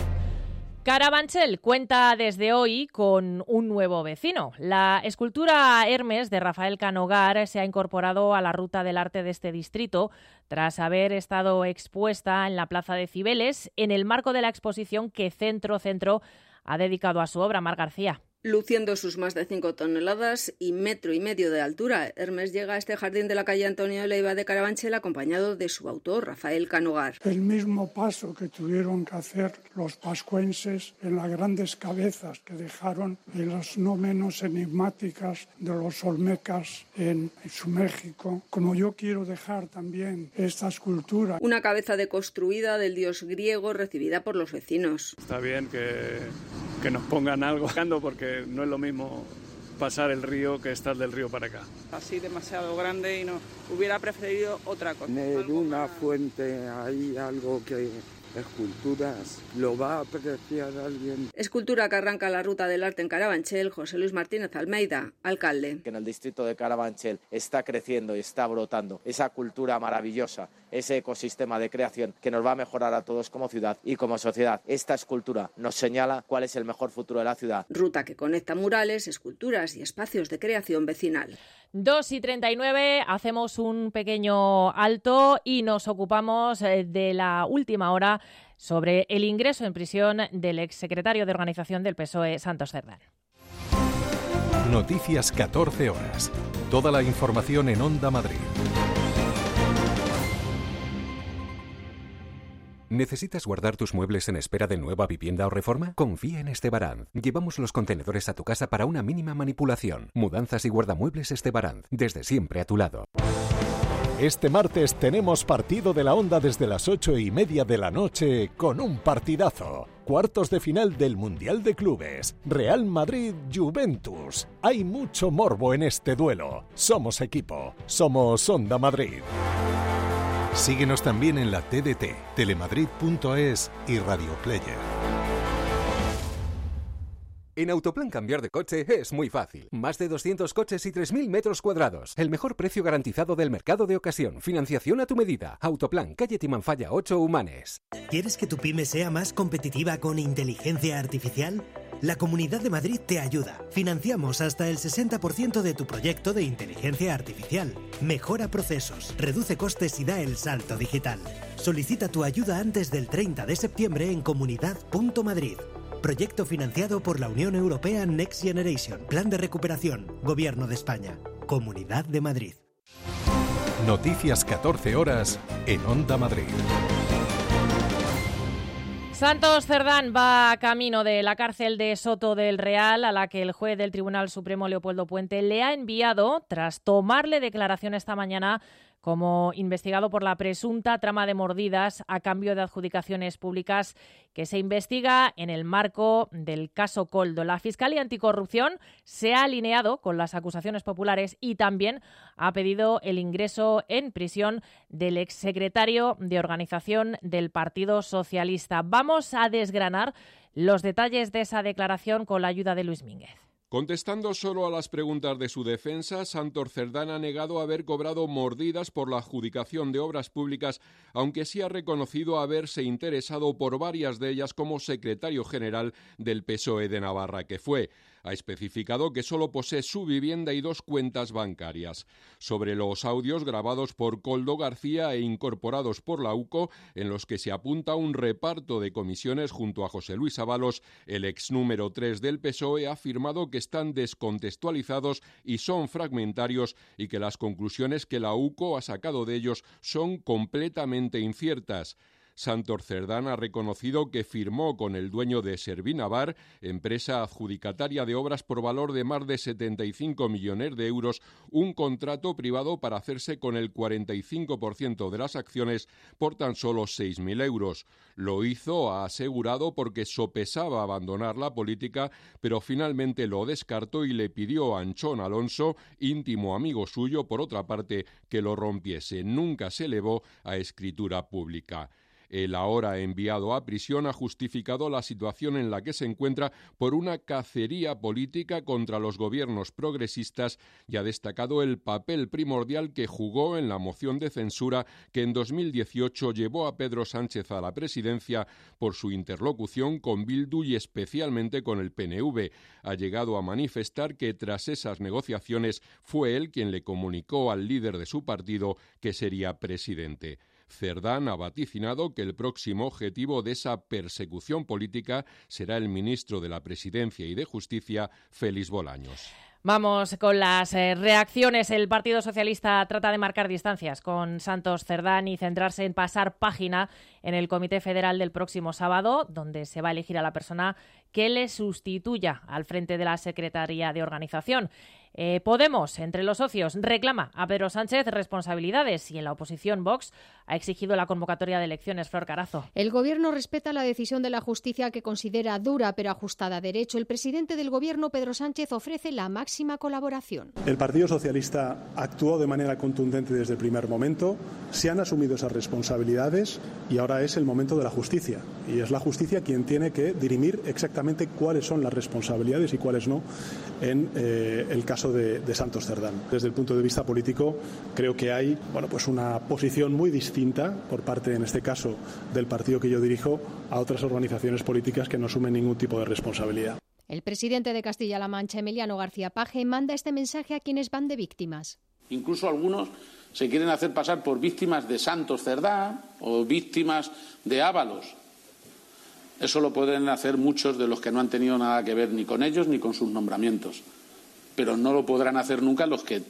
Carabanchel cuenta desde hoy con un nuevo vecino. La escultura Hermes de Rafael Canogar se ha incorporado a la ruta del arte de este distrito tras haber estado expuesta en la Plaza de Cibeles en el marco de la exposición que Centro Centro ha dedicado a su obra. Mar García. Luciendo sus más de cinco toneladas y metro y medio de altura, Hermes llega a este jardín de la calle Antonio Leiva de Carabanchel acompañado de su autor, Rafael Canogar. El mismo paso que tuvieron que hacer los pascuenses en las grandes cabezas que dejaron en las no menos enigmáticas de los olmecas en, en su México, como yo quiero dejar también esta escultura. Una cabeza deconstruida del dios griego recibida por los vecinos. Está bien que, que nos pongan algo, porque no es lo mismo pasar el río que está del río para acá. Así demasiado grande y no hubiera preferido otra cosa. Tener una fuente ahí, algo que... esculturas, ¿lo va a apreciar alguien? Escultura que arranca la ruta del arte en Carabanchel, José Luis Martínez Almeida, alcalde. Que en el distrito de Carabanchel está creciendo y está brotando esa cultura maravillosa, ese ecosistema de creación que nos va a mejorar a todos como ciudad y como sociedad. Esta escultura nos señala cuál es el mejor futuro de la ciudad. Ruta que conecta murales, esculturas y espacios de creación vecinal. dos y treinta y nueve, hacemos un pequeño alto y nos ocupamos de la última hora sobre el ingreso en prisión del exsecretario de Organización del P S O E, Santos Cerdán. Noticias catorce horas. Toda la información en Onda Madrid. ¿Necesitas guardar tus muebles en espera de nueva vivienda o reforma? Confía en Estebaranz. Llevamos los contenedores a tu casa para una mínima manipulación. Mudanzas y guardamuebles Estebaranz. Desde siempre a tu lado. Este martes tenemos partido de la Onda desde las ocho y media de la noche con un partidazo. Cuartos de final del Mundial de Clubes. Real Madrid-Juventus. Hay mucho morbo en este duelo. Somos equipo. Somos Onda Madrid. Síguenos también en la T D T, telemadrid punto es y Radio Player. En Autoplan cambiar de coche es muy fácil. Más de doscientos coches y tres mil metros cuadrados. El mejor precio garantizado del mercado de ocasión. Financiación a tu medida. Autoplan, calle Timanfaya ocho, Humanes. ¿Quieres que tu pyme sea más competitiva con inteligencia artificial? La Comunidad de Madrid te ayuda. Financiamos hasta el sesenta por ciento de tu proyecto de inteligencia artificial. Mejora procesos, reduce costes y da el salto digital. Solicita tu ayuda antes del treinta de septiembre en comunidad punto madrid. Proyecto financiado por la Unión Europea Next Generation. Plan de recuperación. Gobierno de España. Comunidad de Madrid. Noticias catorce horas en Onda Madrid. Santos Cerdán va camino de la cárcel de Soto del Real, a la que el juez del Tribunal Supremo, Leopoldo Puente, le ha enviado, tras tomarle declaración esta mañana, como investigado por la presunta trama de mordidas a cambio de adjudicaciones públicas que se investiga en el marco del caso Koldo. La Fiscalía Anticorrupción se ha alineado con las acusaciones populares y también ha pedido el ingreso en prisión del exsecretario de Organización del Partido Socialista. Vamos a desgranar los detalles de esa declaración con la ayuda de Luis Mínguez. Contestando solo a las preguntas de su defensa, Santos Cerdán ha negado haber cobrado mordidas por la adjudicación de obras públicas, aunque sí ha reconocido haberse interesado por varias de ellas como secretario general del P S O E de Navarra, que fue. Ha especificado que solo posee su vivienda y dos cuentas bancarias. Sobre los audios grabados por Koldo García e incorporados por la U C O, en los que se apunta un reparto de comisiones junto a José Luis Ábalos, el ex número tres del P S O E ha afirmado que están descontextualizados y son fragmentarios y que las conclusiones que la U C O ha sacado de ellos son completamente inciertas. Santos Cerdán ha reconocido que firmó con el dueño de Servinavar, empresa adjudicataria de obras por valor de más de setenta y cinco millones de euros, un contrato privado para hacerse con el cuarenta y cinco por ciento de las acciones por tan solo seis mil euros. Lo hizo, ha asegurado, porque sopesaba abandonar la política, pero finalmente lo descartó y le pidió a Anchón Alonso, íntimo amigo suyo, por otra parte, que lo rompiese. Nunca se elevó a escritura pública. El ahora enviado a prisión ha justificado la situación en la que se encuentra por una cacería política contra los gobiernos progresistas y ha destacado el papel primordial que jugó en la moción de censura que en dos mil dieciocho llevó a Pedro Sánchez a la presidencia por su interlocución con Bildu y especialmente con el P N V. Ha llegado a manifestar que tras esas negociaciones fue él quien le comunicó al líder de su partido que sería presidente. Cerdán ha vaticinado que el próximo objetivo de esa persecución política será el ministro de la Presidencia y de Justicia, Félix Bolaños. Vamos con las eh, reacciones. El Partido Socialista trata de marcar distancias con Santos Cerdán y centrarse en pasar página en el Comité Federal del próximo sábado, donde se va a elegir a la persona que le sustituya al frente de la Secretaría de Organización. Eh, Podemos, entre los socios, reclama a Pedro Sánchez responsabilidades y en la oposición Vox ha exigido la convocatoria de elecciones. Flor Carazo. El Gobierno respeta la decisión de la justicia que considera dura pero ajustada a derecho. El presidente del Gobierno, Pedro Sánchez, ofrece la máxima colaboración. El Partido Socialista actuó de manera contundente desde el primer momento, se han asumido esas responsabilidades y ahora es el momento de la justicia. Y es la justicia quien tiene que dirimir exactamente cuáles son las responsabilidades y cuáles no en eh, el caso de, de Santos Cerdán. Desde el punto de vista político, creo que hay bueno, pues una posición muy distinta por parte, en este caso, del partido que yo dirijo a otras organizaciones políticas que no asumen ningún tipo de responsabilidad. El presidente de Castilla-La Mancha, Emiliano García Paje, manda este mensaje a quienes van de víctimas. Incluso algunos se quieren hacer pasar por víctimas de Santos Cerdán o víctimas de Ábalos. Eso lo pueden hacer muchos de los que no han tenido nada que ver ni con ellos ni con sus nombramientos. Pero no lo podrán hacer nunca los que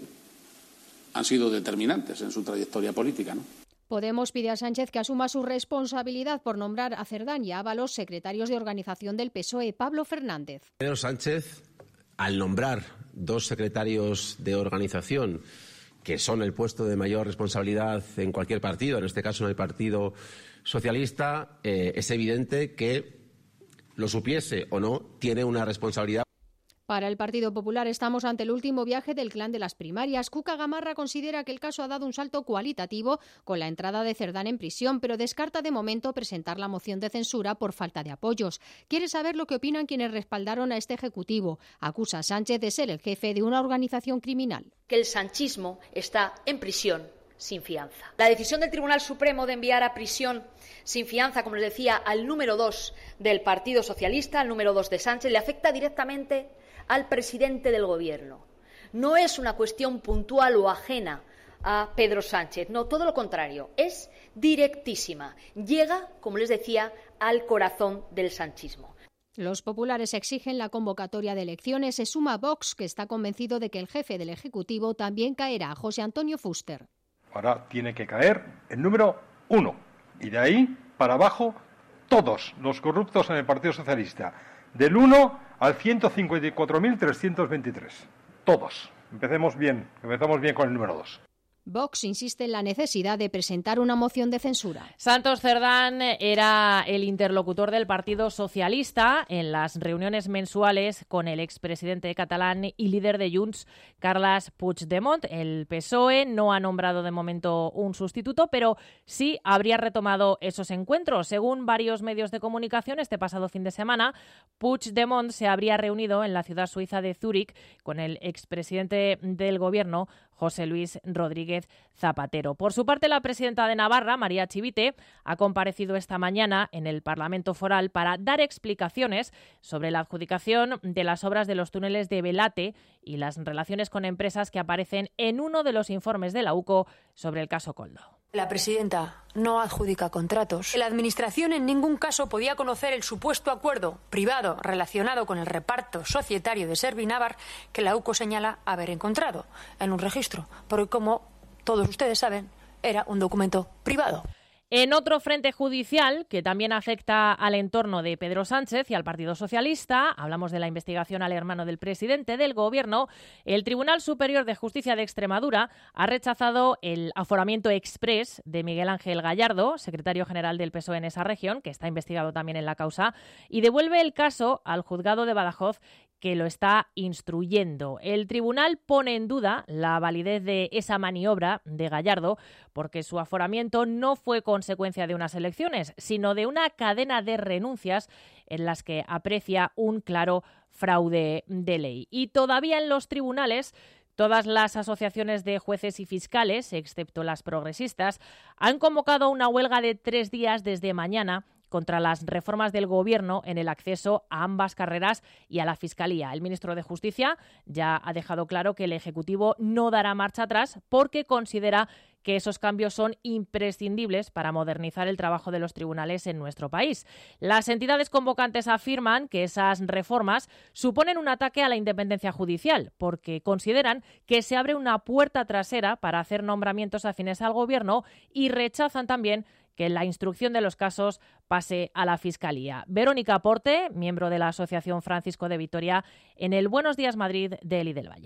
han sido determinantes en su trayectoria política, ¿no? Podemos pide a Sánchez que asuma su responsabilidad por nombrar a Cerdán y a Ábalos secretarios de organización del P S O E. Pablo Fernández. Pedro Sánchez, al nombrar dos secretarios de organización que son el puesto de mayor responsabilidad en cualquier partido, en este caso en el Partido Socialista, eh, es evidente que, lo supiese o no, tiene una responsabilidad. Para el Partido Popular estamos ante el último viaje del clan de las primarias. Cuca Gamarra considera que el caso ha dado un salto cualitativo con la entrada de Cerdán en prisión, pero descarta de momento presentar la moción de censura por falta de apoyos. Quiere saber lo que opinan quienes respaldaron a este Ejecutivo. Acusa a Sánchez de ser el jefe de una organización criminal. Que el sanchismo está en prisión sin fianza. La decisión del Tribunal Supremo de enviar a prisión sin fianza, como les decía, al número dos del Partido Socialista, al número dos de Sánchez, le afecta directamente al presidente del Gobierno. No es una cuestión puntual o ajena a Pedro Sánchez, no, todo lo contrario, es directísima. Llega, como les decía, al corazón del sanchismo. Los populares exigen la convocatoria de elecciones. Se suma Vox, que está convencido de que el jefe del Ejecutivo también caerá, José Antonio Fuster. Ahora tiene que caer el número uno, y de ahí para abajo todos los corruptos en el Partido Socialista, del uno al ciento cincuenta y cuatro mil trescientos veintitrés. Todos. Empecemos bien, empezamos bien con el número dos. Vox insiste en la necesidad de presentar una moción de censura. Santos Cerdán era el interlocutor del Partido Socialista en las reuniones mensuales con el expresidente catalán y líder de Junts, Carles Puigdemont. El P S O E no ha nombrado de momento un sustituto, pero sí habría retomado esos encuentros. Según varios medios de comunicación, este pasado fin de semana, Puigdemont se habría reunido en la ciudad suiza de Zúrich con el expresidente del Gobierno, José Luis Rodríguez Zapatero. Por su parte, la presidenta de Navarra, María Chivite, ha comparecido esta mañana en el Parlamento Foral para dar explicaciones sobre la adjudicación de las obras de los túneles de Belate y las relaciones con empresas que aparecen en uno de los informes de la U C O sobre el caso Koldo. La presidenta no adjudica contratos. La Administración en ningún caso podía conocer el supuesto acuerdo privado relacionado con el reparto societario de Servinavar que la U C O señala haber encontrado en un registro, porque como todos ustedes saben, era un documento privado. En otro frente judicial, que también afecta al entorno de Pedro Sánchez y al Partido Socialista, hablamos de la investigación al hermano del presidente del Gobierno, el Tribunal Superior de Justicia de Extremadura ha rechazado el aforamiento exprés de Miguel Ángel Gallardo, secretario general del P S O E en esa región, que está investigado también en la causa, y devuelve el caso al juzgado de Badajoz, que lo está instruyendo. El tribunal pone en duda la validez de esa maniobra de Gallardo porque su aforamiento no fue consecuencia de unas elecciones, sino de una cadena de renuncias en las que aprecia un claro fraude de ley. Y todavía en los tribunales, todas las asociaciones de jueces y fiscales, excepto las progresistas, han convocado una huelga de tres días desde mañana contra las reformas del Gobierno en el acceso a ambas carreras y a la Fiscalía. El ministro de Justicia ya ha dejado claro que el Ejecutivo no dará marcha atrás porque considera que esos cambios son imprescindibles para modernizar el trabajo de los tribunales en nuestro país. Las entidades convocantes afirman que esas reformas suponen un ataque a la independencia judicial porque consideran que se abre una puerta trasera para hacer nombramientos afines al Gobierno y rechazan también que la instrucción de los casos pase a la Fiscalía. Verónica Porte, miembro de la Asociación Francisco de Vitoria, en el Buenos Días Madrid de Eli del Valle.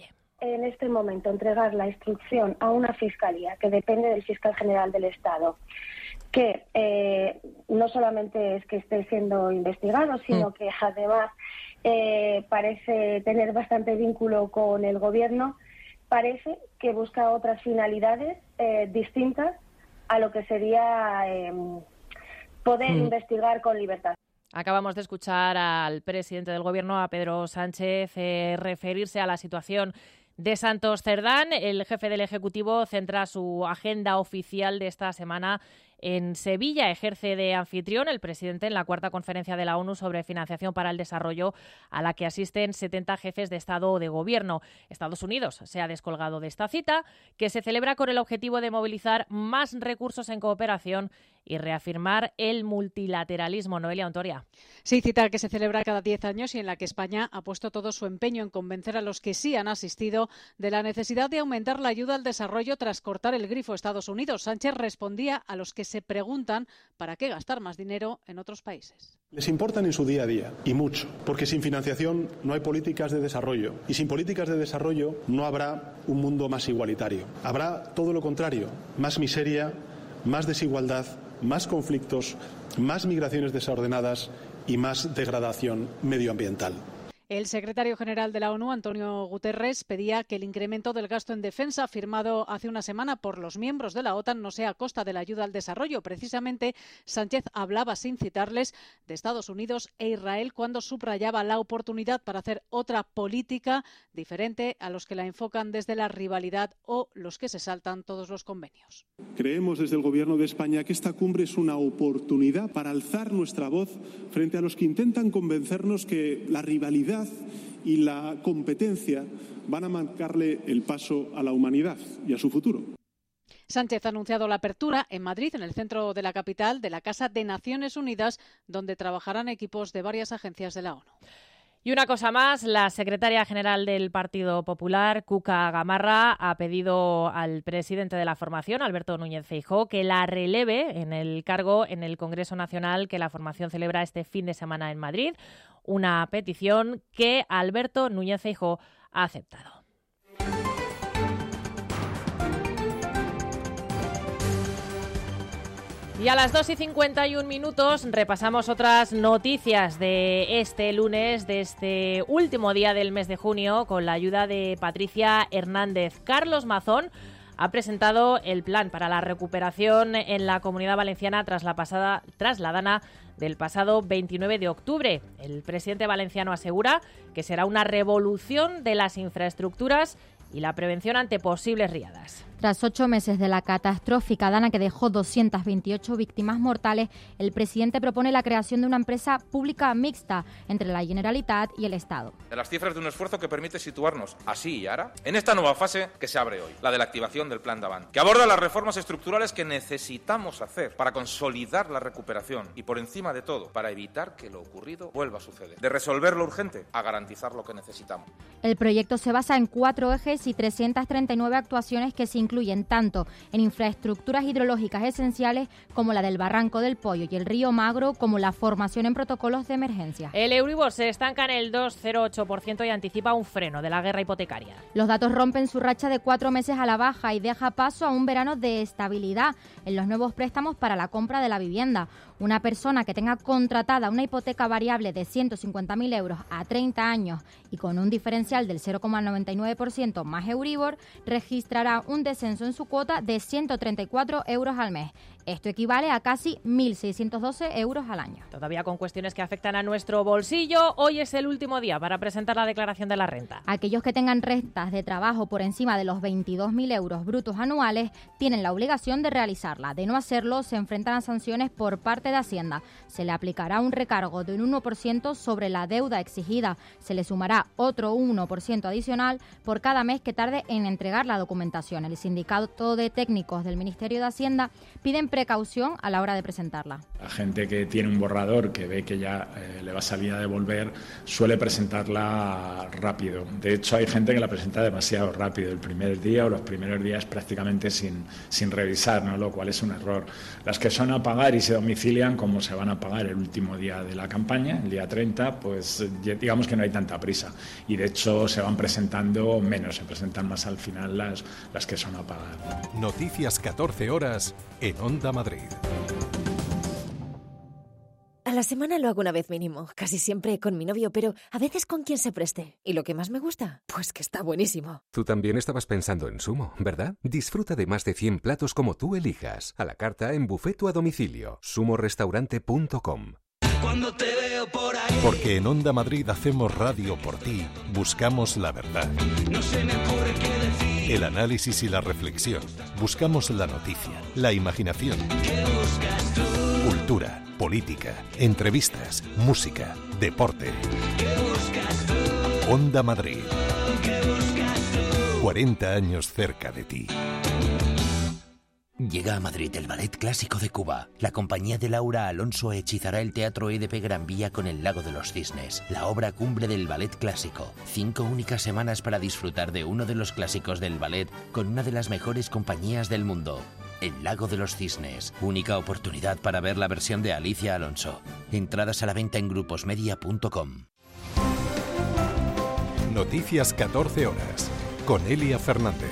en este momento entregar la instrucción a una fiscalía que depende del fiscal general del Estado, que eh, no solamente es que esté siendo investigado, sino mm. que además eh, parece tener bastante vínculo con el gobierno, parece que busca otras finalidades eh, distintas a lo que sería eh, poder mm. investigar con libertad. Acabamos de escuchar al presidente del Gobierno, a Pedro Sánchez, eh, referirse a la situación de Santos Cerdán. El jefe del Ejecutivo centra su agenda oficial de esta semana en Sevilla. Ejerce de anfitrión el presidente en la cuarta conferencia de la ONU sobre financiación para el desarrollo, a la que asisten setenta jefes de Estado o de Gobierno. Estados Unidos se ha descolgado de esta cita, que se celebra con el objetivo de movilizar más recursos en cooperación y reafirmar el multilateralismo. Noelia Ontoria. Sí, cita que se celebra cada diez años y en la que España ha puesto todo su empeño en convencer a los que sí han asistido de la necesidad de aumentar la ayuda al desarrollo tras cortar el grifo Estados Unidos. Sánchez respondía a los que se preguntan para qué gastar más dinero en otros países. Les importan en su día a día, y mucho, porque sin financiación no hay políticas de desarrollo, y sin políticas de desarrollo no habrá un mundo más igualitario. Habrá todo lo contrario, más miseria, más desigualdad, más conflictos, más migraciones desordenadas y más degradación medioambiental. El secretario general de la ONU, Antonio Guterres, pedía que el incremento del gasto en defensa firmado hace una semana por los miembros de la OTAN no sea a costa de la ayuda al desarrollo. Precisamente, Sánchez hablaba, sin citarles, de Estados Unidos e Israel cuando subrayaba la oportunidad para hacer otra política diferente a los que la enfocan desde la rivalidad o los que se saltan todos los convenios. Creemos desde el Gobierno de España que esta cumbre es una oportunidad para alzar nuestra voz frente a los que intentan convencernos que la rivalidad y la competencia van a marcarle el paso a la humanidad y a su futuro. Sánchez ha anunciado la apertura en Madrid, en el centro de la capital, de la Casa de Naciones Unidas, donde trabajarán equipos de varias agencias de la ONU. Y una cosa más, la secretaria general del Partido Popular, Cuca Gamarra, ha pedido al presidente de la formación, Alberto Núñez Feijóo, que la releve en el cargo en el Congreso Nacional que la formación celebra este fin de semana en Madrid. Una petición que Alberto Núñez Feijóo ha aceptado. Y a las dos y cincuenta y un minutos repasamos otras noticias de este lunes, de este último día del mes de junio, con la ayuda de Patricia Hernández. Carlos Mazón ha presentado el plan para la recuperación en la Comunidad Valenciana tras la pasada tras la dana del pasado veintinueve de octubre. El presidente valenciano asegura que será una revolución de las infraestructuras y la prevención ante posibles riadas. Tras ocho meses de la catastrófica dana que dejó doscientas veintiocho víctimas mortales, el presidente propone la creación de una empresa pública mixta entre la Generalitat y el Estado. De las cifras de un esfuerzo que permite situarnos así y ahora en esta nueva fase que se abre hoy, la de la activación del Plan Davant, que aborda las reformas estructurales que necesitamos hacer para consolidar la recuperación y, por encima de todo, para evitar que lo ocurrido vuelva a suceder. De resolver lo urgente a garantizar lo que necesitamos. El proyecto se basa en cuatro ejes y trescientas treinta y nueve actuaciones que se incluyen tanto en infraestructuras hidrológicas esenciales como la del Barranco del Pollo y el Río Magro, como la formación en protocolos de emergencia. El Euribor se estanca en el dos coma cero ocho por ciento y anticipa un freno de la guerra hipotecaria. Los datos rompen su racha de cuatro meses a la baja y deja paso a un verano de estabilidad en los nuevos préstamos para la compra de la vivienda. Una persona que tenga contratada una hipoteca variable de ciento cincuenta mil euros a treinta años y con un diferencial del cero coma noventa y nueve por ciento más Euribor registrará un descenso en su cuota de ciento treinta y cuatro euros al mes. Esto equivale a casi mil seiscientos doce euros al año. Todavía con cuestiones que afectan a nuestro bolsillo, hoy es el último día para presentar la declaración de la renta. Aquellos que tengan rentas de trabajo por encima de los veintidós mil euros brutos anuales tienen la obligación de realizarla. De no hacerlo, se enfrentan a sanciones por parte de Hacienda. Se le aplicará un recargo de un uno por ciento sobre la deuda exigida. Se le sumará otro uno por ciento adicional por cada mes que tarde en entregar la documentación. El sindicato de técnicos del Ministerio de Hacienda piden precaución a la hora de presentarla. La gente que tiene un borrador, que ve que ya eh, le va a salir a devolver, suele presentarla rápido. De hecho, hay gente que la presenta demasiado rápido, el primer día o los primeros días prácticamente sin, sin revisar, ¿no? Lo cual es un error. Las que son a pagar y se domicilian, como se van a pagar el último día de la campaña, el día treinta, pues digamos que no hay tanta prisa. Y de hecho se van presentando menos, se presentan más al final las, las que son a pagar. Noticias catorce horas en Onda Madrid. A la semana lo hago una vez mínimo, casi siempre con mi novio, pero a veces con quien se preste. ¿Y lo que más me gusta? Pues que está buenísimo. Tú también estabas pensando en Sumo, ¿verdad? Disfruta de más de cien platos como tú elijas, a la carta, en buffet o a domicilio. sumo restaurante punto com. Cuando te veo por ahí. Porque en Onda Madrid hacemos radio por ti, buscamos la verdad. No se me ocurre qué decir. El análisis y la reflexión. Buscamos la noticia, la imaginación. ¿Qué buscas tú? Cultura, política, entrevistas, música, deporte. ¿Qué buscas tú? Onda Madrid. ¿Qué buscas tú? cuarenta años cerca de ti. Llega a Madrid el Ballet Clásico de Cuba. La compañía de Laura Alonso hechizará el Teatro E D P Gran Vía con El Lago de los Cisnes, la obra cumbre del ballet clásico. Cinco únicas semanas para disfrutar de uno de los clásicos del ballet con una de las mejores compañías del mundo. El Lago de los Cisnes. Única oportunidad para ver la versión de Alicia Alonso. Entradas a la venta en gruposmedia punto com. Noticias catorce horas con Elia Fernández.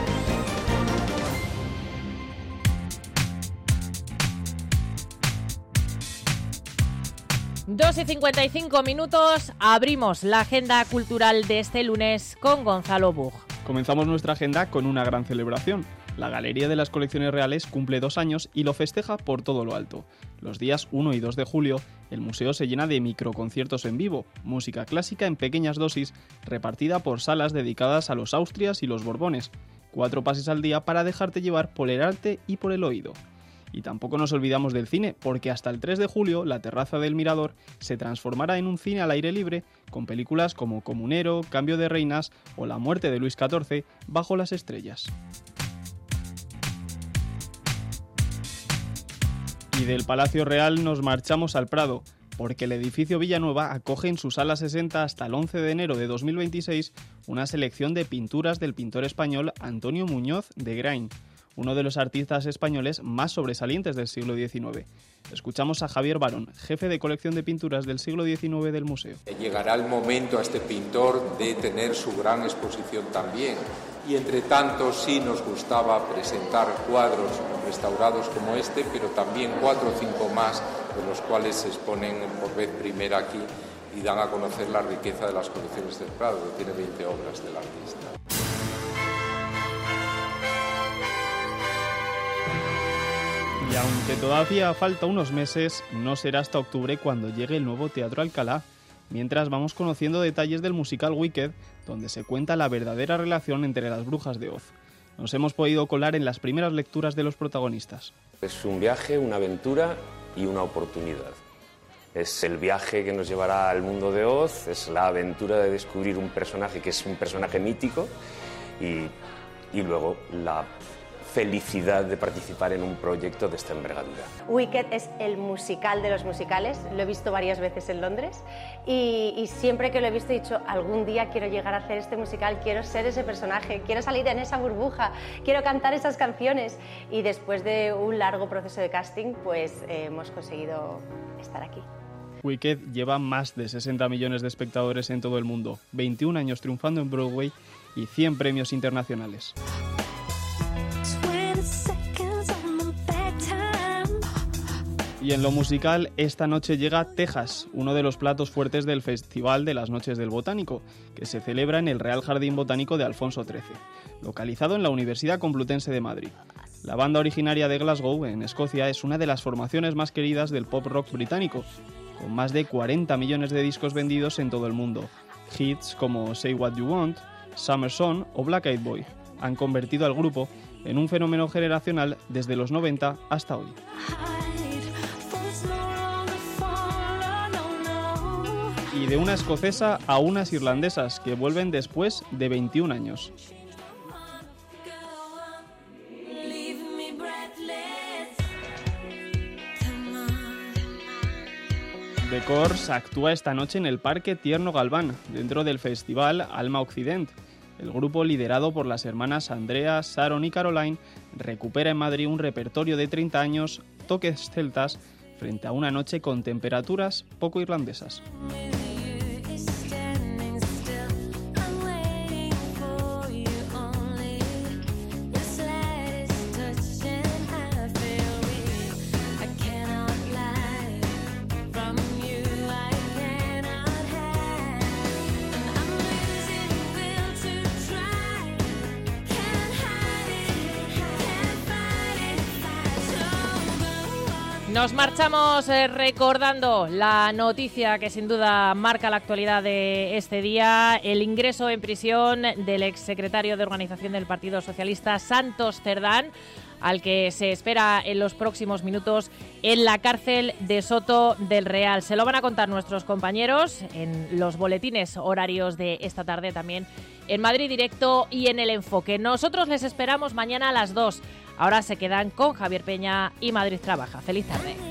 dos y cincuenta y cinco minutos, abrimos la agenda cultural de este lunes con Gonzalo Bug. Comenzamos nuestra agenda con una gran celebración. La Galería de las Colecciones Reales cumple dos años y lo festeja por todo lo alto. Los días uno y dos de julio, el museo se llena de microconciertos en vivo, música clásica en pequeñas dosis, repartida por salas dedicadas a los Austrias y los Borbones. Cuatro pases al día para dejarte llevar por el arte y por el oído. Y tampoco nos olvidamos del cine, porque hasta el tres de julio la terraza del Mirador se transformará en un cine al aire libre, con películas como Comunero, Cambio de Reinas o La muerte de Luis catorce bajo las estrellas. Y del Palacio Real nos marchamos al Prado, porque el edificio Villanueva acoge en su sala sesenta hasta el once de enero de dos mil veintiséis una selección de pinturas del pintor español Antonio Muñoz de Grain, uno de los artistas españoles más sobresalientes del siglo diecinueve. Escuchamos a Javier Barón, jefe de colección de pinturas del siglo diecinueve del museo. Llegará el momento a este pintor de tener su gran exposición también. Y entre tanto sí nos gustaba presentar cuadros restaurados como este, pero también cuatro o cinco más, de los cuales se exponen por vez primera aquí y dan a conocer la riqueza de las colecciones del Prado, que tiene veinte obras del artista. Y aunque todavía falta unos meses, no será hasta octubre cuando llegue el nuevo Teatro Alcalá. Mientras vamos conociendo detalles del musical Wicked, donde se cuenta la verdadera relación entre las brujas de Oz. Nos hemos podido colar en las primeras lecturas de los protagonistas. Es un viaje, una aventura y una oportunidad. Es el viaje que nos llevará al mundo de Oz, es la aventura de descubrir un personaje que es un personaje mítico y, y luego la felicidad de participar en un proyecto de esta envergadura. Wicked es el musical de los musicales, lo he visto varias veces en Londres y, y siempre que lo he visto he dicho, algún día quiero llegar a hacer este musical, quiero ser ese personaje, quiero salir en esa burbuja, quiero cantar esas canciones y después de un largo proceso de casting pues eh, hemos conseguido estar aquí. Wicked lleva más de sesenta millones de espectadores en todo el mundo, veintiún años triunfando en Broadway y cien premios internacionales. Y en lo musical, esta noche llega Texas, uno de los platos fuertes del Festival de las Noches del Botánico, que se celebra en el Real Jardín Botánico de Alfonso trece, localizado en la Universidad Complutense de Madrid. La banda originaria de Glasgow, en Escocia, es una de las formaciones más queridas del pop rock británico, con más de cuarenta millones de discos vendidos en todo el mundo. Hits como Say What You Want, Summer Song o Black Eyed Boy han convertido al grupo en un fenómeno generacional desde los noventa hasta hoy. Y de una escocesa a unas irlandesas que vuelven después de veintiún años. The Corrs actúa esta noche en el Parque Tierno Galván, dentro del festival Alma Occident. El grupo, liderado por las hermanas Andrea, Sharon y Caroline, recupera en Madrid un repertorio de treinta años, toques celtas, frente a una noche con temperaturas poco irlandesas. Nos marchamos eh, recordando la noticia que sin duda marca la actualidad de este día, el ingreso en prisión del exsecretario de Organización del Partido Socialista, Santos Cerdán, al que se espera en los próximos minutos en la cárcel de Soto del Real. Se lo van a contar nuestros compañeros en los boletines horarios de esta tarde, también en Madrid Directo y en El Enfoque. Nosotros les esperamos mañana a las dos. Ahora se quedan con Javier Peña y Madrid Trabaja. ¡Feliz tarde!